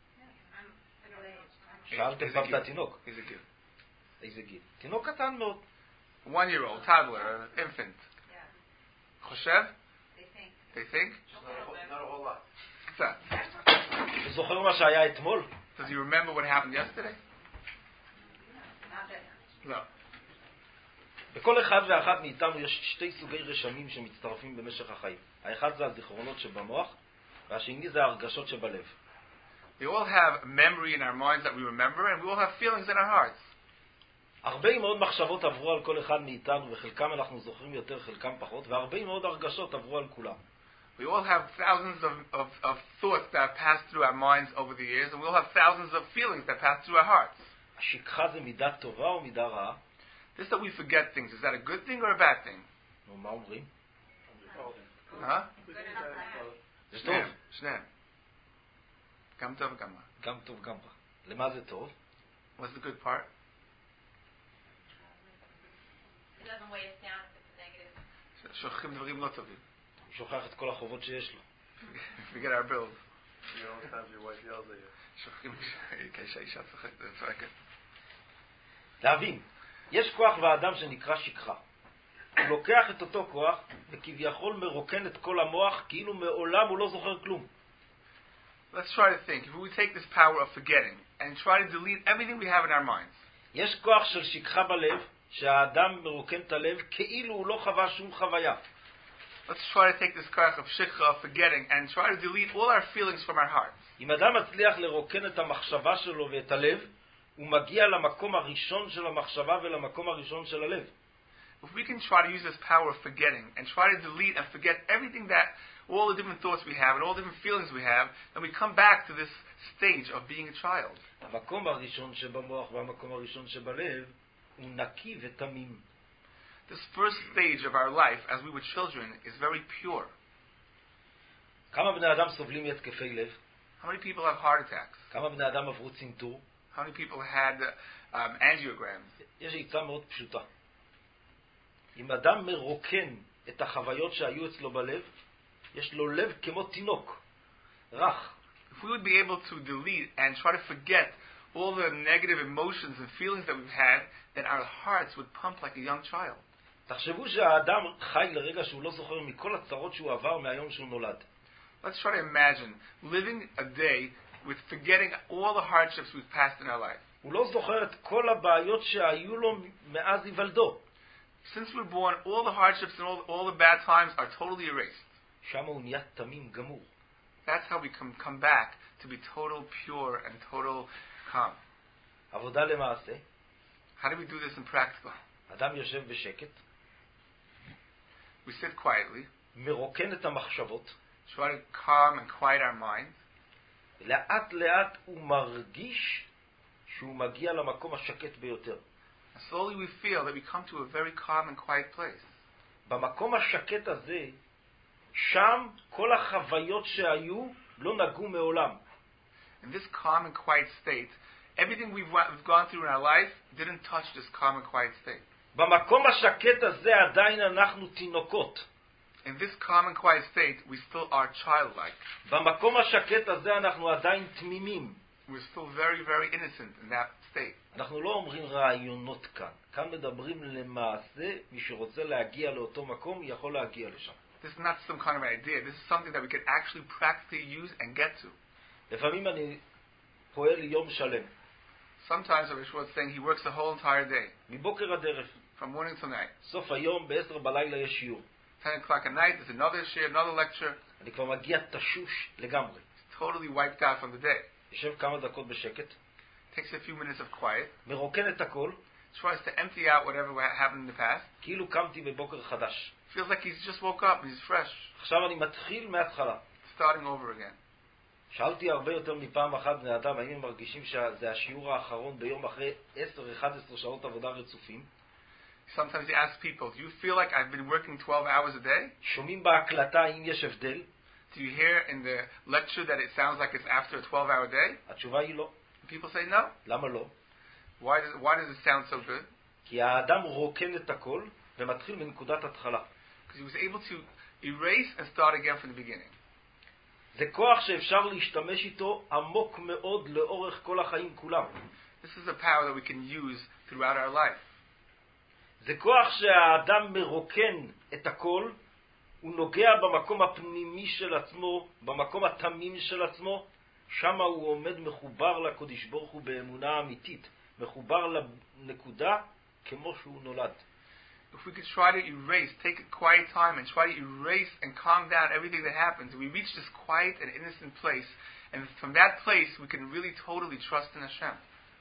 Is שאלתם it פעם את given? התינוק. Is it given? איזה גיל? תינוק קטן מאוד. One year old, toddler, an infant. חושב? They think. They think? Not a whole lot. קצת. הוא זוכר מה שהיה אתמול? Does he remember what happened yesterday? Not that. No. בכל אחד ואחת מאיתנו יש שתי סוגי רשמים שמצטרפים במשך החיים. האחד זה הזיכרונות שבמוח, והשני זה ההרגשות שבלב. We all have memory in our minds that we remember, and we all have feelings in our hearts. הרבה מאוד מחשבות עברו על כל אחד מאיתנו, וחלקם אנחנו זוכרים יותר, חלקם פחות, והרבה מאוד הרגשות עברו על כולם. We all have thousands of, of, of thoughts that have passed through our minds over the years, and we all have thousands of feelings that pass through our hearts. השכחה זה מידה טובה או מידה רעה? This that we forget things, is that a good thing or a bad thing? נו, מה אומרים? Huh? זה טוב. שניהם, שניהם. גם טוב וגם רע. גם טוב, גם רע. למה זה טוב? What's the good part? It doesn't weigh us down if it's a negative. שוכחים דברים לא טובים. הוא שוכח את כל החובות שיש לו. Forget our bills. You know, times your wife yells at you. שוכחים כשהאישה צוחקת. להבין, יש כוח באדם שנקרא שכחה. הוא לוקח את אותו כוח וכביכול מרוקן את כל המוח כאילו מעולם הוא לא זוכר כלום. Let's try to think. If we take this power of forgetting and try to delete everything we have in our minds. יש כוח של שכחה בלב שהאדם מרוקן את הלב כאילו הוא לא חווה שום חוויה. Let's try to take this koach of shikha, of forgetting, and try to delete all our feelings from our hearts. אם אדם מצליח לרוקן את המחשבה שלו ואת הלב, הוא מגיע למקום הראשון של המחשבה ולמקום הראשון של הלב. If we can try to use this power of forgetting and try to delete and forget everything that, all the different thoughts we have and all the different feelings we have, then we come back to this stage of being a child. המקום הראשון שבמוח והמקום הראשון שבלב הוא נקי ותמים. This first stage of our life as we were children is very pure. כמה בני אדם סובלים מהתקפי לב? How many people have heart attacks? כמה בני אדם עברו צנתור? How many people had uh, um, angiograms? יש עצה מאוד פשוטה. אם אדם מרוקן את החוויות שהיו אצלו בלב, יש לו לב כמו תינוק, רך. If we would be able to delete and try to forget all the negative emotions and feelings that we've had, then our hearts would pump like a young child. תחשבו שהאדם חי לרגע שהוא לא זוכר מכל הצרות שהוא עבר מהיום שהוא נולד. Let's try to imagine living a day with forgetting all the hardships we've passed in our life. הוא לא זוכר את כל הבעיות שהיו לו מאז היוולדו. Since we're born, all the hardships and all, all the bad times are totally erased. שם הוא נהיה תמים גמור. That's how we come, come back to be total pure and total calm. עבודה למעשה. How do we do this in practical? אדם יושב בשקט, We sit quietly, מרוקן את המחשבות, try to calm and quiet our minds, לאט לאט הוא מרגיש שהוא מגיע למקום השקט ביותר. and slowly we feel that we come to a very calm and quiet place. במקום השקט הזה, שם כל החוויות שהיו לא נגעו מעולם. In this calm and quiet state, everything we've, wa- we've gone through in our life didn't touch this calm and quiet state. במקום השקט הזה עדיין אנחנו תינוקות. In this calm and quiet state, we still are childlike. במקום השקט הזה אנחנו עדיין תמימים. We're still very, very innocent in that state. אנחנו לא אומרים רעיונות כאן. כאן מדברים למעשה, מי שרוצה להגיע לאותו מקום יכול להגיע לשם. This is not some kind of idea. This is something that we can actually practically use and get to. לפעמים אני פועל יום שלם. Sometimes, Rabbi Schwartz is saying he works the whole entire day, מבוקר עד ערב. from morning till night. סוף היום בעשר בלילה יש שיעור. ten o'clock at night, there's another share, another lecture. אני כבר מגיע תשוש לגמרי. It's totally wiped out from the day. יושב כמה דקות בשקט, Takes a few minutes of quiet. מרוקן את הכל, Tries to empty out whatever happened in the past. כאילו קמתי בבוקר חדש. Feels like he's just woke up, he's fresh, עכשיו אני מתחיל מההתחלה. starting over again. שאלתי הרבה יותר מפעם אחת בני אדם, האם הם מרגישים שזה השיעור האחרון ביום אחרי עשר אחת עשרה שעות עבודה רצופים? Sometimes he asks people, do you feel like I've been working twelve hours a day? שומעים בהקלטה האם יש הבדל? Do you hear in the lecture that it sounds like it's after a twelve-hour day? התשובה היא לא. People say no. למה לא? Why does, why does it sound so good? כי האדם רוקן את הכל ומתחיל מנקודת התחלה. Because he was able to erase and start again from the beginning. זה כוח שאפשר להשתמש איתו עמוק מאוד לאורך כל החיים כולם. This is a power that we can use throughout our life. זה כוח שהאדם מרוקן את הכל, הוא נוגע במקום הפנימי של עצמו, במקום התמים של עצמו, שם הוא עומד מחובר לקדוש ברוך הוא באמונה אמיתית, מחובר לנקודה כמו שהוא נולד. If we could try to erase, take a quiet time and try to erase and calm down everything that happens, we reach this quiet and innocent place, and from that place we can really totally trust in Hashem.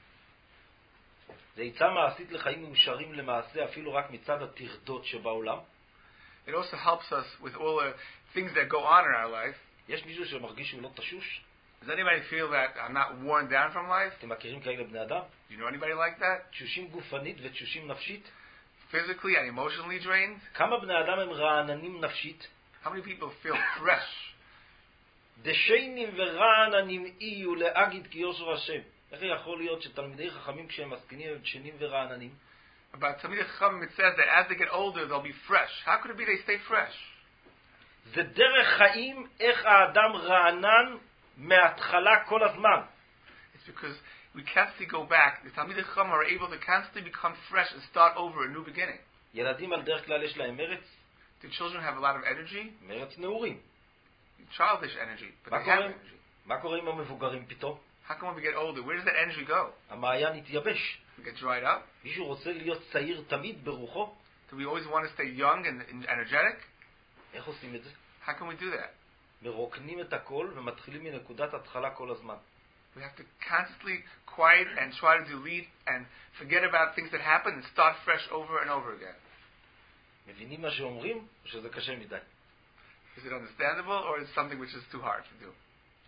זה עצה מעשית לחיים מאושרים למעשה אפילו רק מצד הטרדות שבעולם. It also helps us with all the things that go on in our life. יש מישהו שמרגיש שהוא לא תשוש? Does anybody feel that I'm not worn down from life? אתם מכירים כאלה בני אדם? Do you know anybody like that? תשושים גופנית ותשושים נפשית? Physically and emotionally drained? כמה בני אדם הם רעננים נפשית? How many people feel fresh? דשיינים ורעננים יהיו להגיד כי יושר השם. איך יכול להיות שתלמידי חכמים כשהם מסכנים הם דשיינים ורעננים? About Talmidei Chachamim it says that as they get older they'll be fresh. How could it be they stay fresh? זה דרך חיים איך האדם רענן מההתחלה כל הזמן. It's because we constantly go back. The Talmidei Chachamim are able to constantly become fresh and start over a new beginning. ילדים על דרך כלל יש להם מרץ, Do children have a lot of energy? מרץ נעורים. Childish energy, but מה they have קורה, energy. מה קורה עם המבוגרים פתאום? How come when we get older, where does that energy go? המעיין התייבש. We get dried up? מישהו רוצה להיות צעיר תמיד ברוחו? Do we always want to stay young and, and energetic? איך עושים את זה? How can we do that? מרוקנים את הכל ומתחילים מנקודת התחלה כל הזמן. We have to constantly quiet and try to delete and forget about things that happen and start fresh over and over again. מבינים מה שאומרים או שזה קשה מדי? Is it understandable or is it something which is too hard to do?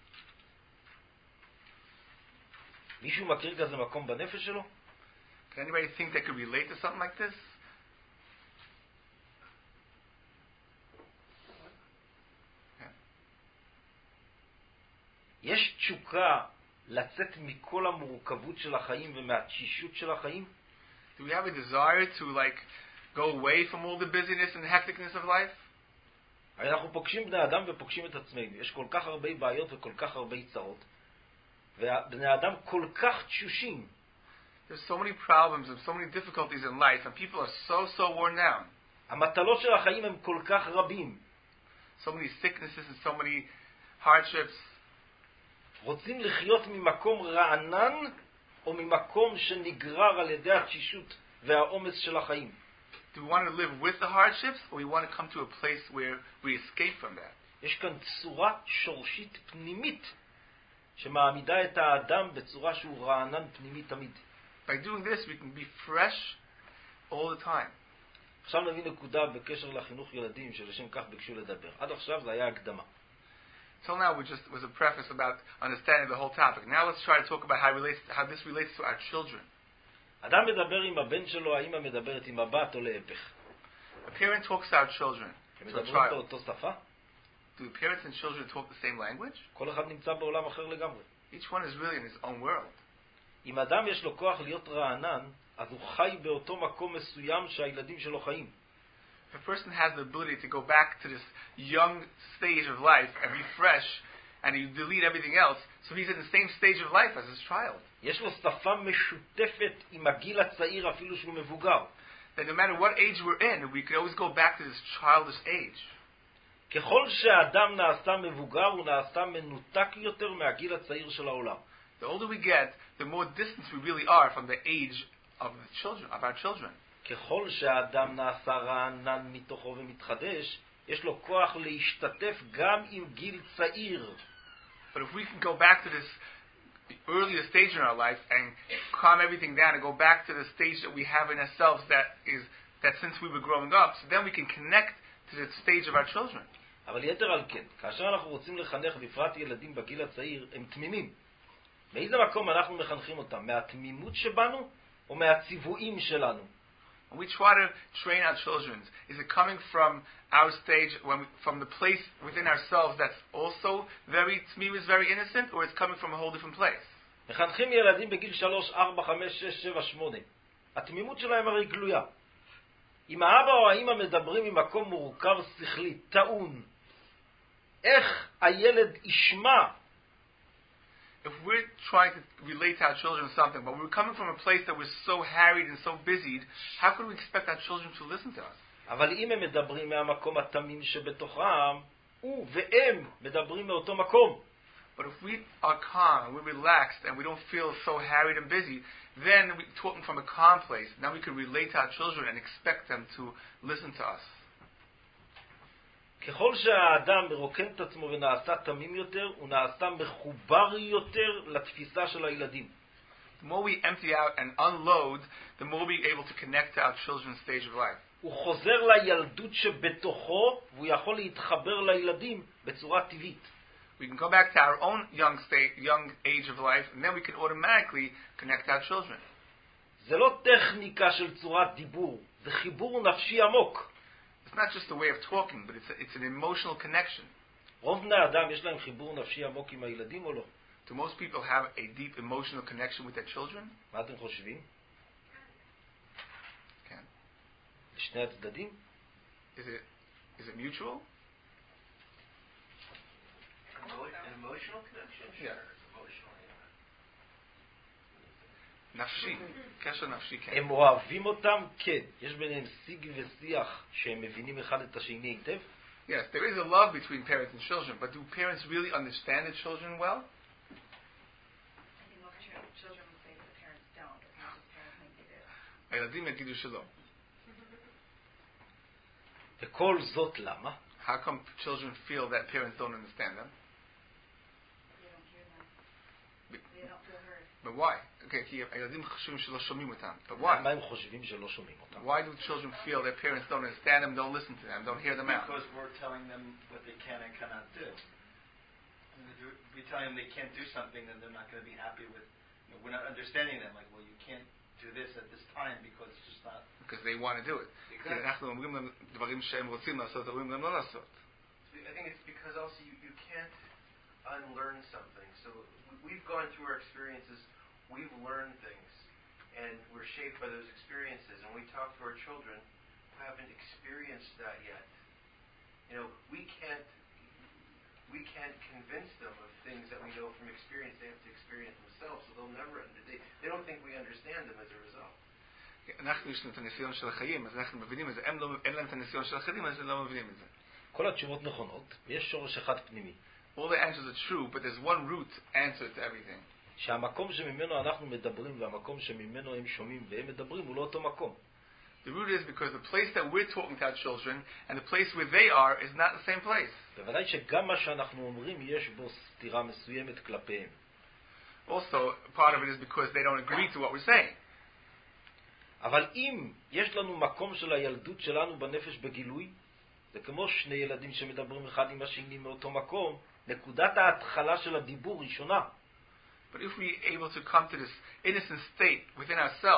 מישהו מכיר כזה מקום בנפש שלו? Can anybody think they could relate to something like this? יש תשוקה לצאת מכל המורכבות של החיים ומהתשישות של החיים? Do we have a desire to like go away from all the busyness and hecticness of life? הרי אנחנו פוגשים בני אדם ופוגשים את עצמנו. יש כל כך הרבה בעיות וכל כך הרבה צרות. ובני אדם כל כך תשושים. There's so many problems and so many difficulties in life and people are so, so worn down. המטלות של החיים הם כל כך רבים. So many sicknesses and so many hardships. רוצים לחיות ממקום רענן או ממקום שנגרר על ידי התשישות והעומס של החיים? Do we want to live with the hardships or we want to come to a place where we escape from that? יש כאן צורה שורשית פנימית שמעמידה את האדם בצורה שהוא רענן פנימי תמיד. By doing this we can be fresh all the time. עכשיו נביא נקודה בקשר לחינוך ילדים שלשם כך ביקשו לדבר. עד עכשיו זה היה הקדמה. Till now we just was a preface about understanding the whole topic. Now let's try to talk about how, relates, how this relates to our children. אדם מדבר עם הבן שלו, האמא מדברת עם הבת או להפך. A parent talks to our children, הם to a מדברים child. באותו שפה? Do parents and children talk the same language? כל אחד נמצא בעולם אחר לגמרי. Each one is really in his own world. אם אדם יש לו כוח להיות רענן, אז הוא חי באותו מקום מסוים שהילדים שלו חיים. If a person has the ability to go back to this young stage of life and be fresh, and you delete everything else, so he's in the same stage of life as his child. יש לו שפה משותפת עם הגיל הצעיר אפילו שהוא מבוגר. That no matter what age we're in, we can always go back to this childish age. ככל שהאדם נעשה מבוגר, הוא נעשה מנותק יותר מהגיל הצעיר של העולם. The older we get, the more distant we really are from the age of the children, of our children. ככל שהאדם נעשה רענן מתוכו ומתחדש, יש לו כוח להשתתף גם עם גיל צעיר. But if we can go back to this earlier stage in our life and calm everything down and go back to the stage that we have in ourselves that is that since we were growing up, so then we can connect to the stage of our children. אבל יתר על כן, כאשר אנחנו רוצים לחנך בפרט ילדים בגיל הצעיר, הם תמימים. מאיזה מקום אנחנו מחנכים אותם? מהתמימות שבנו או מהציוויים שלנו? When we try to train our children, is it coming from our stage, when we, from the place within ourselves that's also very, to me, is very innocent, or it's coming from a whole different place? מחנכים ילדים בגיל שלוש, ארבע, חמש, שש, שבע, שמונה. התמימות שלהם הרי גלויה. אם האבא או האמא מדברים ממקום מורכב שכלי, טעון, איך הילד ישמע? If we're trying to relate to our children something, but we're coming from a place that we're so harried and so busied, how could we expect our children to listen to us? אבל אם הם מדברים מהמקום התמים שבתוכם, הוא והם מדברים מאותו מקום. But if we are calm and we're relaxed and we don't feel so harried and busy, then we're talking from a calm place. Now we can relate to our children and expect them to listen to us. ככל שהאדם מרוקן את עצמו ונעשה תמים יותר, הוא נעשה מחובר יותר לתפיסה של הילדים. The more we empty out and unload, the more we're able to connect to our children's stage of life. הוא חוזר לילדות שבתוכו, והוא יכול להתחבר לילדים בצורה טבעית. We can go back to our own young state, young age of life, and then we can automatically connect to our children. זה לא טכניקה של צורת דיבור, זה חיבור נפשי עמוק. It's not just a way of talking, but it's, a, it's an emotional connection. רוב בני האדם יש להם חיבור נפשי עמוק עם הילדים או לא? Do most people have a deep emotional connection with their children? מה אתם חושבים? כן. לשני הצדדים? Is it, is it mutual? An emotional connection? Yeah. Emotional, yeah. נפשי. קשר נפשי, כן. הם אוהבים אותם? כן. יש ביניהם שיג ושיח שהם מבינים אחד את השני היטב? Yes, there is a love between parents and children, but do parents really understand the children well? I think most children will say that the parents don't, as much as parents think they do. הילדים יגידו שלא. וכל זאת למה? How come children feel that parents don't understand them? They don't hear them. Be- They don't feel heard. But why? Okay, כי הילדים חושבים שלא שומעים אותם. But why? למה הם חושבים שלא שומעים אותם? Why do children feel that parents don't understand them, don't listen to them, don't hear them out? Because we're telling them what they can and cannot do. And if we tell them they can't do something, then they're not going to be happy with. You know, we're not understanding them. Like, well, you can't do this at this time because it's just not. Because they want to do it. כי אנחנו אומרים להם דברים שהם רוצים לעשות, אומרים להם לא לעשות. I think it's because also you, you can't unlearn something. So we- we've gone through our experiences, we've learned things, and we're shaped by those experiences. And we talk to our children who haven't experienced that yet. You know, we can't we can't convince them of things that we know from experience. They have to experience themselves, so they'll never under, they, they don't think we understand them as a result. אנחנו יש לנו את הניסיון של החיים, אז אנחנו מבינים את זה. הם לא, אין להם את הניסיון של החיים, אז הם לא מבינים את זה. כל התשובות נכונות, ויש שורש אחד פנימי. All the answers are true, but there's one root answer to everything. שהמקום שממנו אנחנו מדברים והמקום שממנו הם שומעים והם מדברים הוא לא אותו מקום. The root is because the place that we're talking to our children and the place where they are is not the same place. בוודאי שגם מה שאנחנו אומרים יש בו סתירה מסוימת כלפיהם. Also, part of it is because they don't agree to what we're saying. אבל אם יש לנו מקום של הילדות שלנו בנפש בגילוי, זה כמו שני ילדים שמדברים אחד עם השני מאותו מקום, נקודת ההתחלה של הדיבור היא שונה. But if we're able to come to this innocent state within ourselves,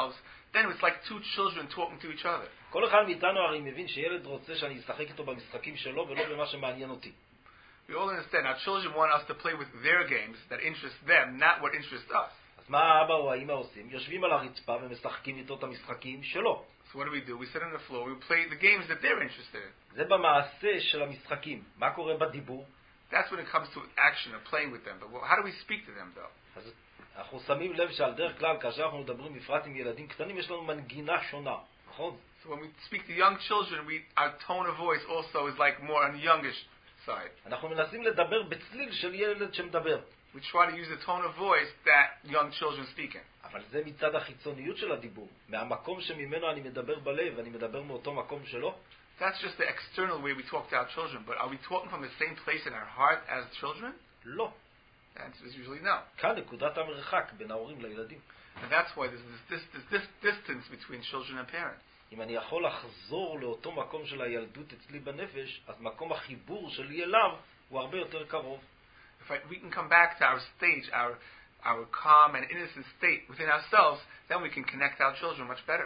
then it's like two children talking to each other. כל אחד מאיתנו הרי מבין שילד רוצה שאני אשחק איתו במשחקים שלו ולא במה שמעניין אותי. We all understand our children want us to play with their games that interest them, not what interests us. אז מה האבא או האמא עושים? יושבים על הרצפה ומשחקים איתו את המשחקים שלו. So what do we do? We sit on the floor, we play the games that they're interested in. זה במעשה של המשחקים. מה קורה בדיבור? That's when it comes to action of playing with them. But well, how do we speak to them, though? אז אנחנו שמים לב שעל דרך כלל, כאשר אנחנו מדברים בפרט עם ילדים קטנים, יש לנו מנגינה שונה, נכון? So when we speak to young children, we, our tone of voice also is like more on the youngish side. אנחנו מנסים לדבר בצליל של ילד שמדבר. We try to use the tone of voice that young children speak in. אבל זה מצד החיצוניות של הדיבור. מהמקום שממנו אני מדבר בלב, אני מדבר מאותו מקום שלו. That's just the external way we talk to our children. But are we talking from the same place in our heart as children? לא. The answer is usually no. כאן נקודת המרחק בין ההורים לילדים. And that's why there's this, this, this, this distance between children and parents. אם אני יכול לחזור לאותו מקום של הילדות אצלי בנפש, אז מקום החיבור שלי אליו הוא הרבה יותר קרוב. If I, we can come back to our stage, our, our calm and innocent state within ourselves, then we can connect our children much better.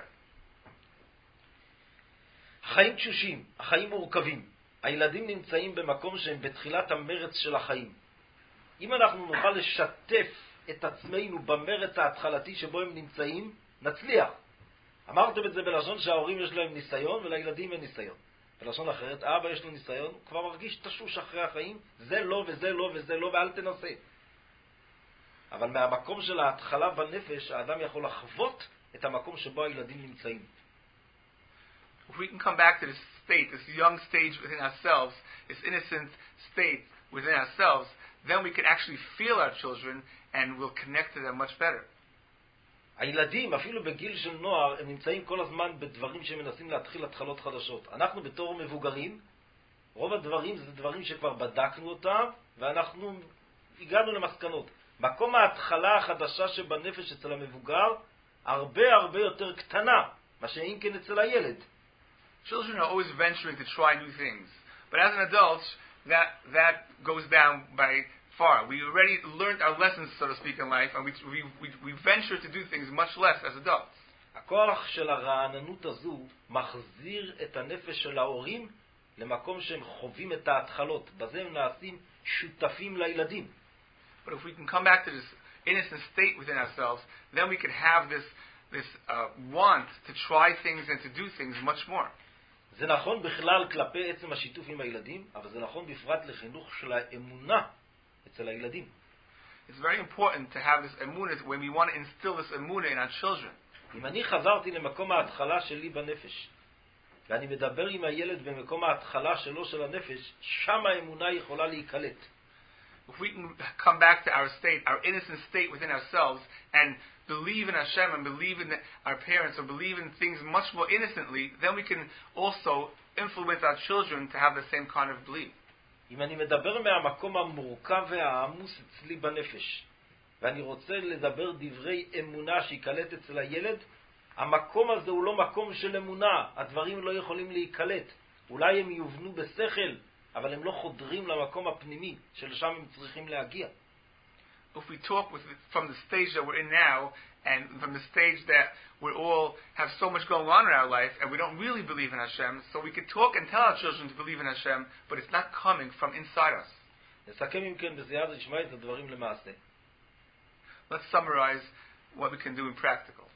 החיים תשושים, החיים מורכבים. הילדים נמצאים במקום שהם בתחילת המרץ של החיים. אם אנחנו נוכל לשתף את עצמנו במרץ ההתחלתי שבו הם נמצאים, נצליח. אמרתם את זה בלשון שההורים יש להם ניסיון ולילדים אין ניסיון. בלשון אחרת, אבא יש לו ניסיון, הוא כבר מרגיש תשוש אחרי החיים, זה לא וזה לא וזה לא ואל תנסה. אבל מהמקום של ההתחלה בנפש, האדם יכול לחוות את המקום שבו הילדים נמצאים. If we can come back to this state, this young stage within ourselves, this innocent state within ourselves, then we can actually feel our children and we'll connect to them much better. הילדים, אפילו בגיל של נוער, הם נמצאים כל הזמן בדברים שמנסים להתחיל התחלות חדשות. אנחנו בתור מבוגרים, רוב הדברים זה דברים שכבר בדקנו אותם, ואנחנו הגענו למסקנות. מקום ההתחלה החדשה שבנפש אצל המבוגר, הרבה הרבה יותר קטנה, מה שאין כן אצל הילד. Children are always venturing to try new things. But as an adult, that, that goes down by far. We already learned our lessons, so to speak, in life, and we, we, we, we venture to do things much less as adults. הכוח של הרעננות הזו מחזיר את הנפש של ההורים למקום שהם חווים את ההתחלות. בזה הם נעשים שותפים לילדים. But if we can come back to this innocent state within ourselves, then we can have this, this uh, want to try things and to do things much more. זה נכון בכלל כלפי עצם השיתוף עם הילדים, אבל זה נכון בפרט לחינוך של האמונה אצל הילדים. It's very important to have this emunah when we want to instill this emunah in our children. אם אני חזרתי למקום ההתחלה שלי בנפש, ואני מדבר עם הילד במקום ההתחלה שלו של הנפש, שם האמונה יכולה להיקלט. If we can come back to our state, our innocent state within ourselves, and believe in Hashem and believe in our parents or believe in things much more innocently, then we can also influence our children to have the same kind of belief. אם אני מדבר מהמקום המורכב והעמוס אצלי בנפש, ואני רוצה לדבר דברי אמונה שיקלט אצל הילד, המקום הזה הוא לא מקום של אמונה, הדברים לא יכולים להיקלט. אולי הם יובנו בשכל, אבל הם לא חודרים למקום הפנימי שלשם הם צריכים להגיע. If we talk with, from the stage that we're in now, and from the stage that we all have so much going on in our life, and we don't really believe in Hashem, so we could talk and tell our children to believe in Hashem, but it's not coming from inside us. נסכם אם כן בסייעתא דשמיא את הדברים למעשה. Let's summarize what we can do in practical.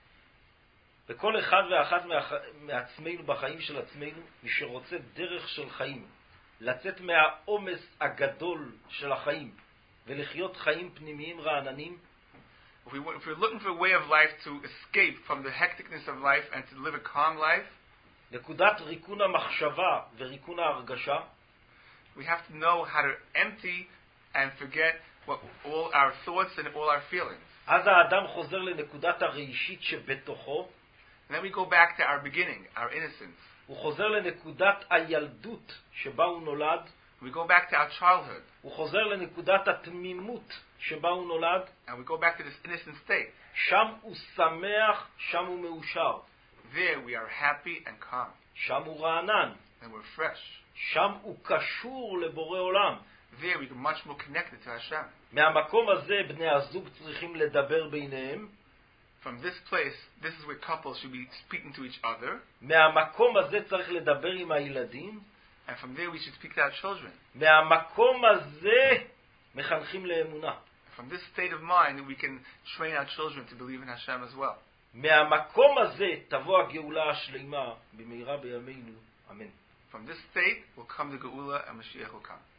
וכל אחד ואחת מעצמנו בחיים של עצמנו, מי שרוצה דרך של חיים, לצאת מהעומס הגדול של החיים, ולחיות חיים פנימיים רעננים, If, we, if we're looking for a way of life to escape from the hecticness of life and to live a calm life, נקודת ריקון המחשבה וריקון ההרגשה, we have to know how to empty and forget what, all our thoughts and all our feelings. אז האדם חוזר לנקודת הראשית שבתוכו, And then we go back to our beginning, our innocence. הוא חוזר לנקודת הילדות שבה הוא נולד, We go back to our childhood. הוא חוזר לנקודת התמימות שבה הוא נולד, And we go back to this innocent state. שם הוא שמח, שם הוא מאושר, There we are happy and calm. שם הוא רענן, And we're fresh. שם הוא קשור לבורא עולם. There we are much more connected to Hashem. מהמקום הזה בני הזוג צריכים לדבר ביניהם, From this place, this is where couples should be speaking to each other. מהמקום הזה צריך לדבר עם הילדים. And from there we should speak to our children. מהמקום הזה מחנכים לאמונה. From this state of mind, we can train our children to believe in Hashem as well. מהמקום הזה תבוא הגאולה השלמה במהרה בימינו. אמן. From this state will come the Geula and Mashiach will come.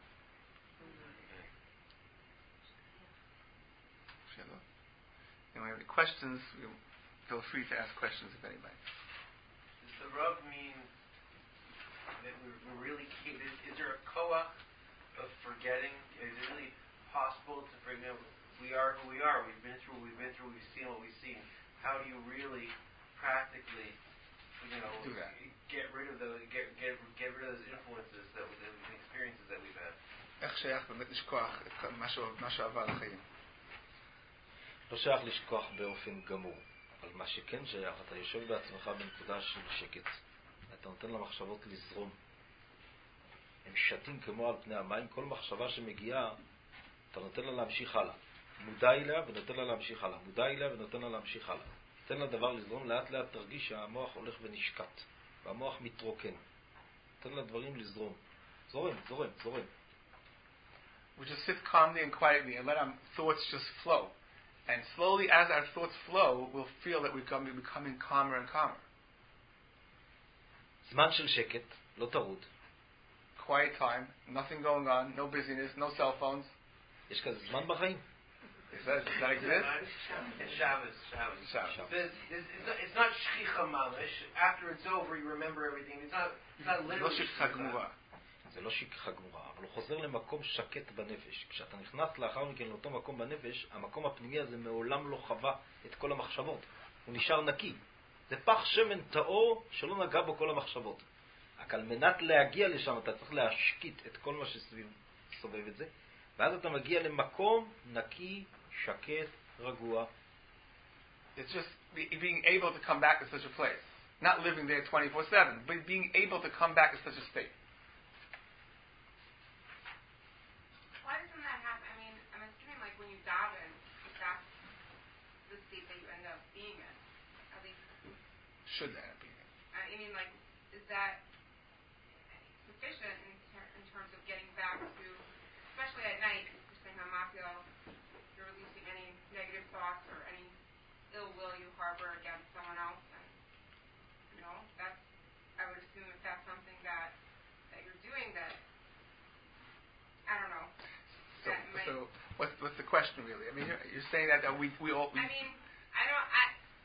If you have any questions, feel free to ask questions if anybody. Does the Rav mean that we're, we're really key? Is, is there a koach of forgetting? Is it really possible to forget? We are who we are. We've been through what we've been through. We've seen what we've seen. How do you really practically, you know, do that? Get rid of those, get get get rid of those influences that we, the experiences that we've had. איך שייך באמת לשכוח את מה שעבר לחיים? לא שייך לשכוח באופן גמור, אבל מה שכן שייך, אתה יושב בעצמך בנקודה של שקט, אתה נותן למחשבות לזרום. הם שתים כמו על פני המים, כל מחשבה שמגיעה, אתה נותן לה להמשיך הלאה. מודע אליה ונותן לה להמשיך הלאה. מודע אליה ונותן לה להמשיך הלאה. תן לדבר לזרום, לאט לאט תרגיש שהמוח הולך ונשקט, והמוח מתרוקן. תן לדברים לזרום. זורם, זורם, זורם. We just sit calmly and quietly and let our thoughts just flow. And slowly, as our thoughts flow, we'll feel that we're becoming, becoming calmer and calmer. זמן של שקט, לא טרוד. Quiet time, nothing going on, no busyness, no cell phones. יש כזה זמן בחיים? Is that, does that exist? It's Shabbos. Shabbos. Shabbos. There's, there's, it's not, it's not shchicha mamish. After it's over, you remember everything. It's not, it's not לא literally שכחה גמורה. זה לא שכחה גמורה, אבל הוא חוזר למקום שקט בנפש. כשאתה נכנס לאחר מכן לאותו מקום בנפש, המקום הפנימי הזה מעולם לא חווה את כל המחשבות. הוא נשאר נקי. זה פח שמן טהור שלא נגע בו כל המחשבות. רק על מנת להגיע לשם אתה צריך להשקיט את כל מה שסביב סובב את זה, ואז אתה מגיע למקום נקי, שקט, רגוע. It's just being able to come back to such a place. Not living there twenty-four seven, but being able to come back to such a state. Why doesn't that happen? I mean, I'm assuming like when you daven, if that's the state that you end up being in, at least. Should that be? I mean, like, is that sufficient in, ter- in terms of getting back to, especially at night, you're saying how mafia, you're releasing any negative thoughts or any ill will you harbor against someone else, and you know, that's, I would assume if that's something that that you're doing, that I don't know. So, that might, so what's what's the question really? I mean, you're, you're saying that, that we we all. We, I mean, I don't. I.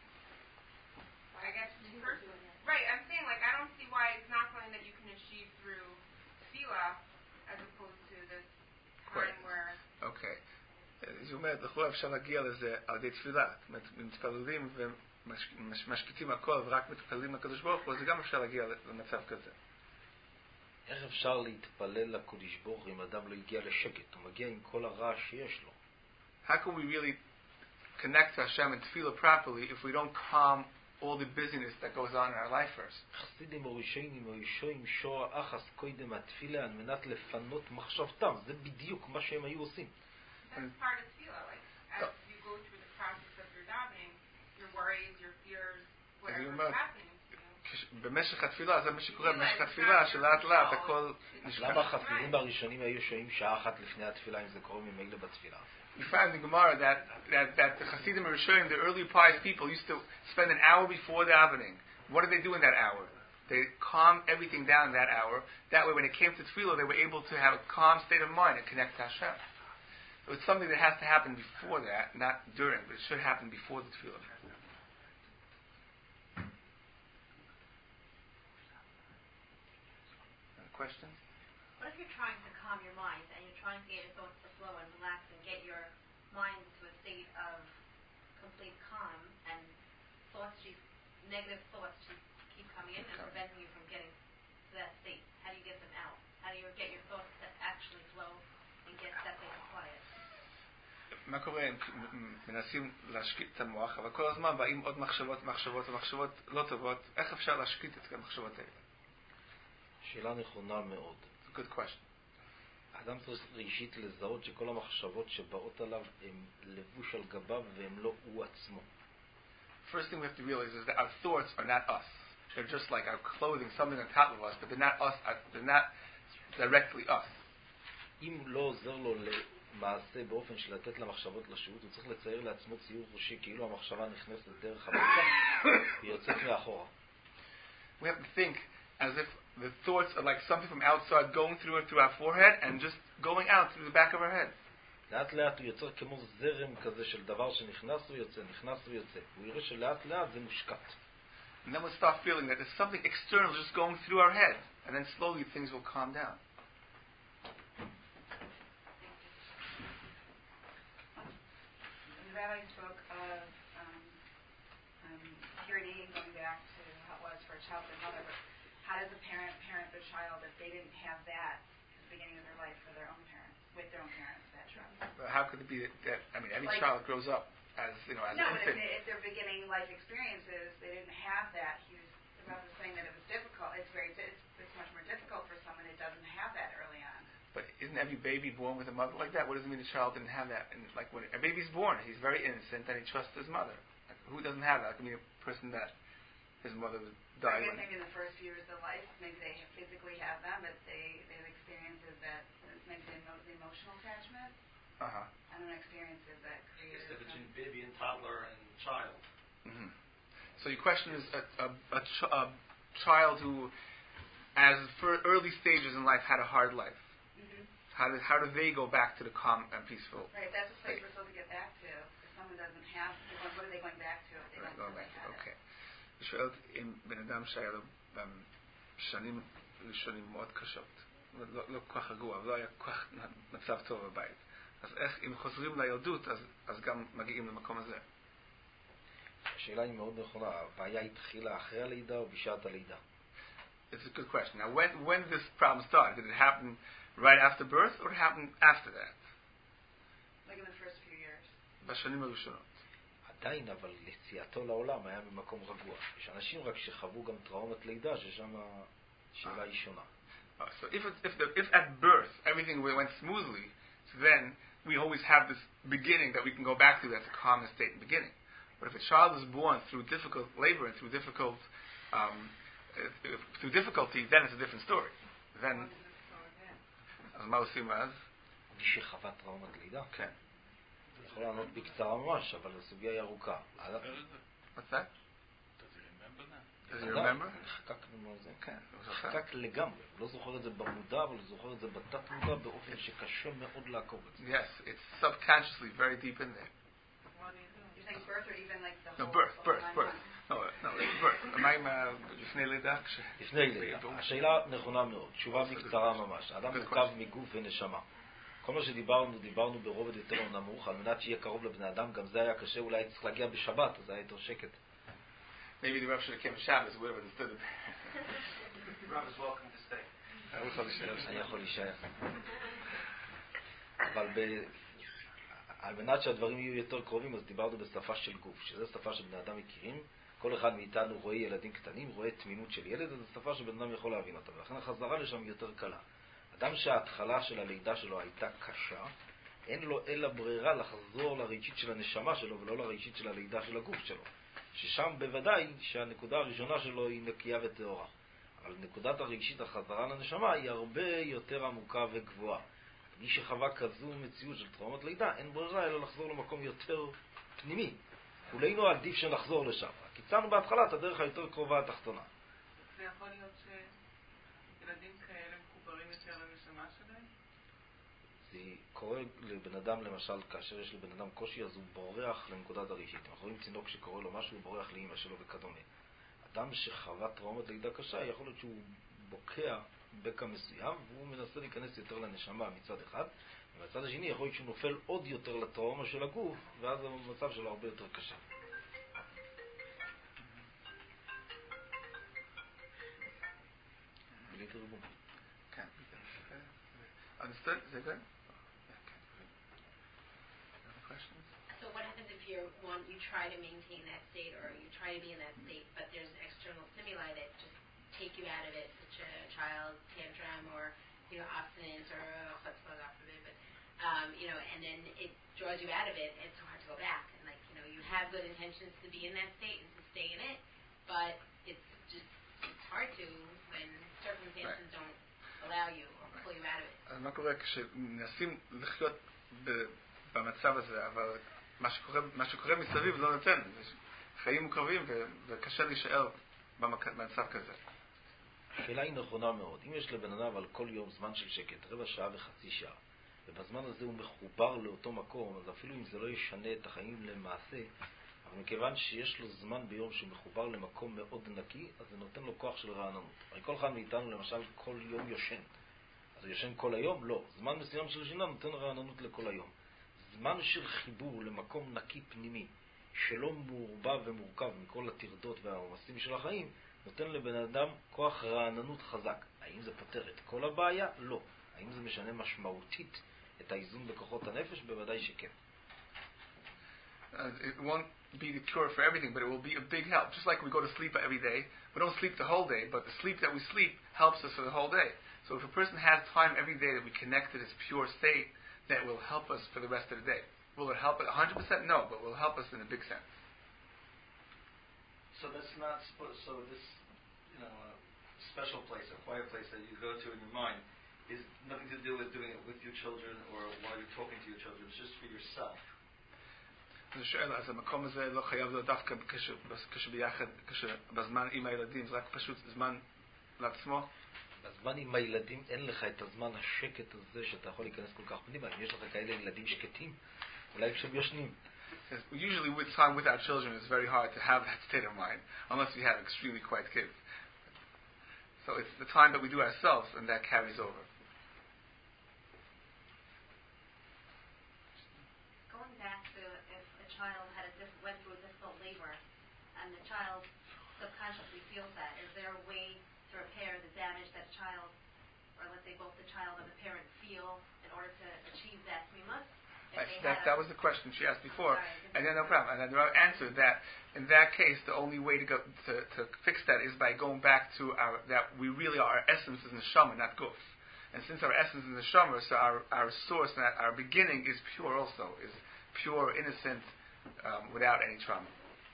I guess personally, right? I'm saying like I don't see why it's not something that you can achieve through tefillah as opposed to this time Right. where. אוקיי. זאת אומרת, לכאורה אפשר להגיע לזה על ידי תפילה. זאת אומרת, מתפללים ומשקיטים הכל ורק מתפללים לקדוש ברוך הוא, אז גם אפשר להגיע למצב כזה. איך אפשר להתפלל לקדוש ברוך הוא אם אדם לא הגיע לשקט? הוא מגיע עם כל הרעש שיש לו. How can we really connect to Hashem and tefillah properly if we don't calm all the busyness that goes on in our life first? חסידים הראשונים הראשונים שור אחס קודם התפילה על מנת לפנות מחשבתם. זה בדיוק מה שהם היו עושים. That's part of tefillah. Like as you go through the process of your davening, your worries, your fears, whatever's happening. במשך התפילה, זה מה שקורה במשך התפילה, שלאט לאט הכל אז למה החסידים הראשונים היו שוהים שעה אחת לפני התפילה אם זה קורה ממילא בתפילה? We find in Gemara that, that, that the Hasidim Rishonim, the early pious people, used to spend an hour before davening. What did they do in that hour? They calmed everything down in that hour. That way when it came to tefillah, they were able to have a calm state of mind and connect to Hashem. So it's something that has to happen before that, not during, but it should happen before the tefillah. Questions? What if you're trying to calm your mind and you're trying to get your thoughts to flow and relax and get your mind to a state of complete calm and thoughts, just, negative thoughts just keep coming in and preventing you from getting to that state? How do you get them out? How do you get your thoughts to actually flow and get that state of quiet? מה קורה אם מנסים להשקיט את המוח, אבל כל הזמן באים עוד מחשבות, מחשבות ומחשבות לא טובות, איך אפשר להשקיט את המחשבות האלה? שאלה נכונה מאוד. It's a good question. האדם צריך ראשית לזהות שכל המחשבות שבאות עליו הם לבוש על גביו והם לא הוא עצמו. first thing we have to realize is that our thoughts are not us. They're just like our clothing, something on top of us, but they're not us. They're not directly us. אם לא עוזר לו למעשה באופן של לתת למחשבות לשירות, הוא צריך לצייר לעצמו ציור חושי כאילו המחשבה נכנסת דרך הבצע ויוצאת מאחורה. We have to think as if the thoughts are like something from outside going through it through our forehead and just going out through the back of our head. לאט לאט הוא יוצר כמו זרם כזה של דבר שנכנס ויוצא, נכנס ויוצא. הוא יראה שלאט לאט זה מושקט. And then we'll start feeling that there's something external just going through our head. And then slowly things will calm down. The rabbi spoke of um, um, tyranny going back to how it was for a child and mother, but how does a parent parent their child if they didn't have that at the beginning of their life for their own parents, with their own parents, that trust? But how could it be that, that I mean, every Like, child grows up as, you know, as no, an but if, infant. they, if their beginning life experiences, they didn't have that. He was, the rabbi was saying that it was difficult. It's very, it's, it's much more difficult for someone that doesn't have that early on. But isn't every baby born with a mother like that? What does it mean the child didn't have that? And like when a baby's born, he's very innocent and he trusts his mother. Like, who doesn't have that? I mean, a person that his mother died. I guess when maybe in the first few years of life, maybe they physically have them, but they they have experiences that maybe the, emo- the emotional attachment. Uh-huh. I don't know, experiences that create. It's between baby and toddler and child. Mm-hmm. So your question is a, a, a, ch- a child who, as for early stages in life, had a hard life. Mm-hmm. How do how do they go back to the calm and peaceful? Right, that's a place we're supposed to get back to. If someone doesn't have, what are they going back to if they Right, don't going really back to, have it? okay. היא שואלת אם בן אדם שהיה לו שנים ראשונים מאוד קשות, לא, לא כל כך רגוע, לא היה כל כך מצב טוב בבית. אז איך, אם חוזרים לילדות, אז, אז גם מגיעים למקום הזה. השאלה היא מאוד נכונה, הבעיה התחילה אחרי הלידה או בשעת הלידה? It's a good question. Now, when, when this problem started, did it happen right after birth or it happened after that? Like in the first few years. בשנים הראשונות. עדיין, אבל יציאתו לעולם היה במקום רגוע. יש אנשים רק שחוו גם טראומת לידה, ששם השאלה היא שונה. Uh, so if, it, if, the, if at birth everything went smoothly, so then we always have this beginning that we can go back to that's a calmness state in the beginning. But if a child is born through difficult labor and through difficult um, uh, through difficulty, then it's a different story. Then, אז מה עושים אז? מי שחווה טראומת לידה? כן. יכול לענות בקצרה ממש, אבל הסוגיה היא ארוכה. What's that? Does he remember? חקקנו על זה. כן. חקק לגמרי. לא זוכר את זה במודע, אבל זוכר את זה בתת מודע באופן שקשה מאוד לעקוב את זה. Yes, it's subconsciously very deep in there. You think birth or even like the No, whole... birth, the whole birth, nine birth. months? No, no, it's birth. מה עם לפני לידה? לפני לידה. השאלה נכונה מאוד. תשובה בקצרה ממש. האדם מורכב מגוף ונשמה. כל מה שדיברנו, דיברנו ברובד יותר נמוך, על מנת שיהיה קרוב לבני אדם. גם זה היה קשה, אולי צריך להגיע בשבת, אז זה היה יותר שקט. Maybe the Rav should have came on Shabbos, we would have understood it. Rav is welcome to stay. אני יכול להישאר. אבל ב... על מנת שהדברים יהיו יותר קרובים, אז דיברנו בשפה של גוף, שזו שפה שבני אדם מכירים. כל אחד מאיתנו רואה ילדים קטנים, רואה תמימות של ילד, אז זו שפה שבן אדם יכול להבין אותה, ולכן החזרה לשם היא יותר קלה. אדם שההתחלה של הלידה שלו הייתה קשה, אין לו אלא ברירה לחזור לרגשית של הנשמה שלו, ולא לרגשית של הלידה של הגוף שלו. ששם בוודאי שהנקודה הראשונה שלו היא נקייה וטהורה. אבל נקודת הרגשית החזרה לנשמה היא הרבה יותר עמוקה וגבוהה. מי שחווה כזו מציאות של טראומת לידה, אין ברירה אלא לחזור למקום יותר פנימי. כולנו עדיף שנחזור לשם. קיצרנו בהתחלה את הדרך היותר קרובה התחתונה. זה יכול להיות שילדים כאלה מחוברים יותר לנשמה שלהם? זה קורה לבן אדם, למשל, כאשר יש לבן אדם קושי, אז הוא בורח לנקודת הרגשית. אנחנו רואים צינוק שקורה לו משהו, הוא בורח לאמא שלו וכדומה. אדם שחווה טראומת לידה קשה, יכול להיות שהוא בוקע בקע מסוים, והוא מנסה להיכנס יותר לנשמה מצד אחד, ומצד השני יכול להיות שהוא נופל עוד יותר לטראומה של הגוף, ואז המצב שלו הרבה יותר קשה. בלי תרגום. כן. Understood? Is that good? So what happens if you're one, you try to maintain that state, or you try to be in that state, but there's external stimuli that just take you out of it, such a child tantrum, or you know, obstinance, or uh, chutzpah, God forbid, but um, you know, and then it draws you out of it, and it's so hard to go back. And like you know, you have good intentions to be in that state and to stay in it, but it's just it's hard to when circumstances Right. don't allow you or pull you out of it. אז מה קורה כשמנסים לחיות ב- במצב הזה, אבל מה שקורה, מה שקורה מסביב לא נותן. יש חיים מורכבים ו- וקשה להישאר במק- במצב כזה. השאלה היא נכונה מאוד. אם יש לבן אדם על כל יום זמן של שקט, רבע שעה וחצי שעה, ובזמן הזה הוא מחובר לאותו מקום, אז אפילו אם זה לא ישנה את החיים למעשה, אבל מכיוון שיש לו זמן ביום שהוא מחובר למקום מאוד נקי, אז זה נותן לו כוח של רעננות. הרי כל אחד מאיתנו למשל כל יום יושן. אז הוא יושן כל היום? לא. זמן מסוים של שינה נותן רעננות לכל היום. זמן של חיבור למקום נקי פנימי, שלא מעורבב ומורכב מכל הטרדות והעומסים של החיים, נותן לבן אדם כוח רעננות חזק. האם זה פותר את כל הבעיה? לא. האם זה משנה משמעותית את האיזון בכוחות הנפש? בוודאי שכן. Uh, it won't be the cure for everything, but it will be a big help. Just like we go to sleep every day, we don't sleep the whole day, but the sleep that we sleep helps us for the whole day. So if a person has time every day that we connect to this pure state, that will help us for the rest of the day. Will it help it one hundred percent? No, but will help us in a big sense. So that's not supposed. So this, you know, a special place, a quiet place that you go to in your mind, is nothing to do with doing it with your children or while you're talking to your children. It's just for yourself. אז השאלה, אז המקום הזה לא חייב להיות דווקא כשביחד, כשבזמן עם הילדים, זה רק פשוט זמן לעצמו. בזמן עם הילדים אין לך את הזמן השקט הזה שאתה יכול להיכנס כל כך פנימה. אם יש לך כאלה ילדים שקטים, אולי כשהם ישנים. Usually with time with our children it's very hard to have that state of mind, unless we have extremely quiet kids. So it's the time that we do ourselves and that carries over. Going back to if a child had a diff- went through a difficult labor and the child subconsciously feels that, is there a way to repair the damage that child, or let's say both the child and the parent feel in order to achieve that tmimut? Right, that, that was the question she asked before. Sorry, And then no problem. And then the Rav answered that in that case, the only way to go to, to fix that is by going back to our that we really are, our essence is neshama, not guf. And since our essence is neshama, so our, our source and our beginning is pure also, is pure, innocent, um, without any trauma.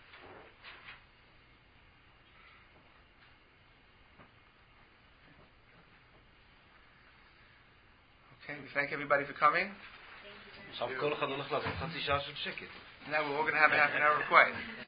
Okay, we thank everybody for coming. עכשיו כל אחד הולך לעשות חצי שעה של שקט. Now we're all going to have a half an hour of quiet.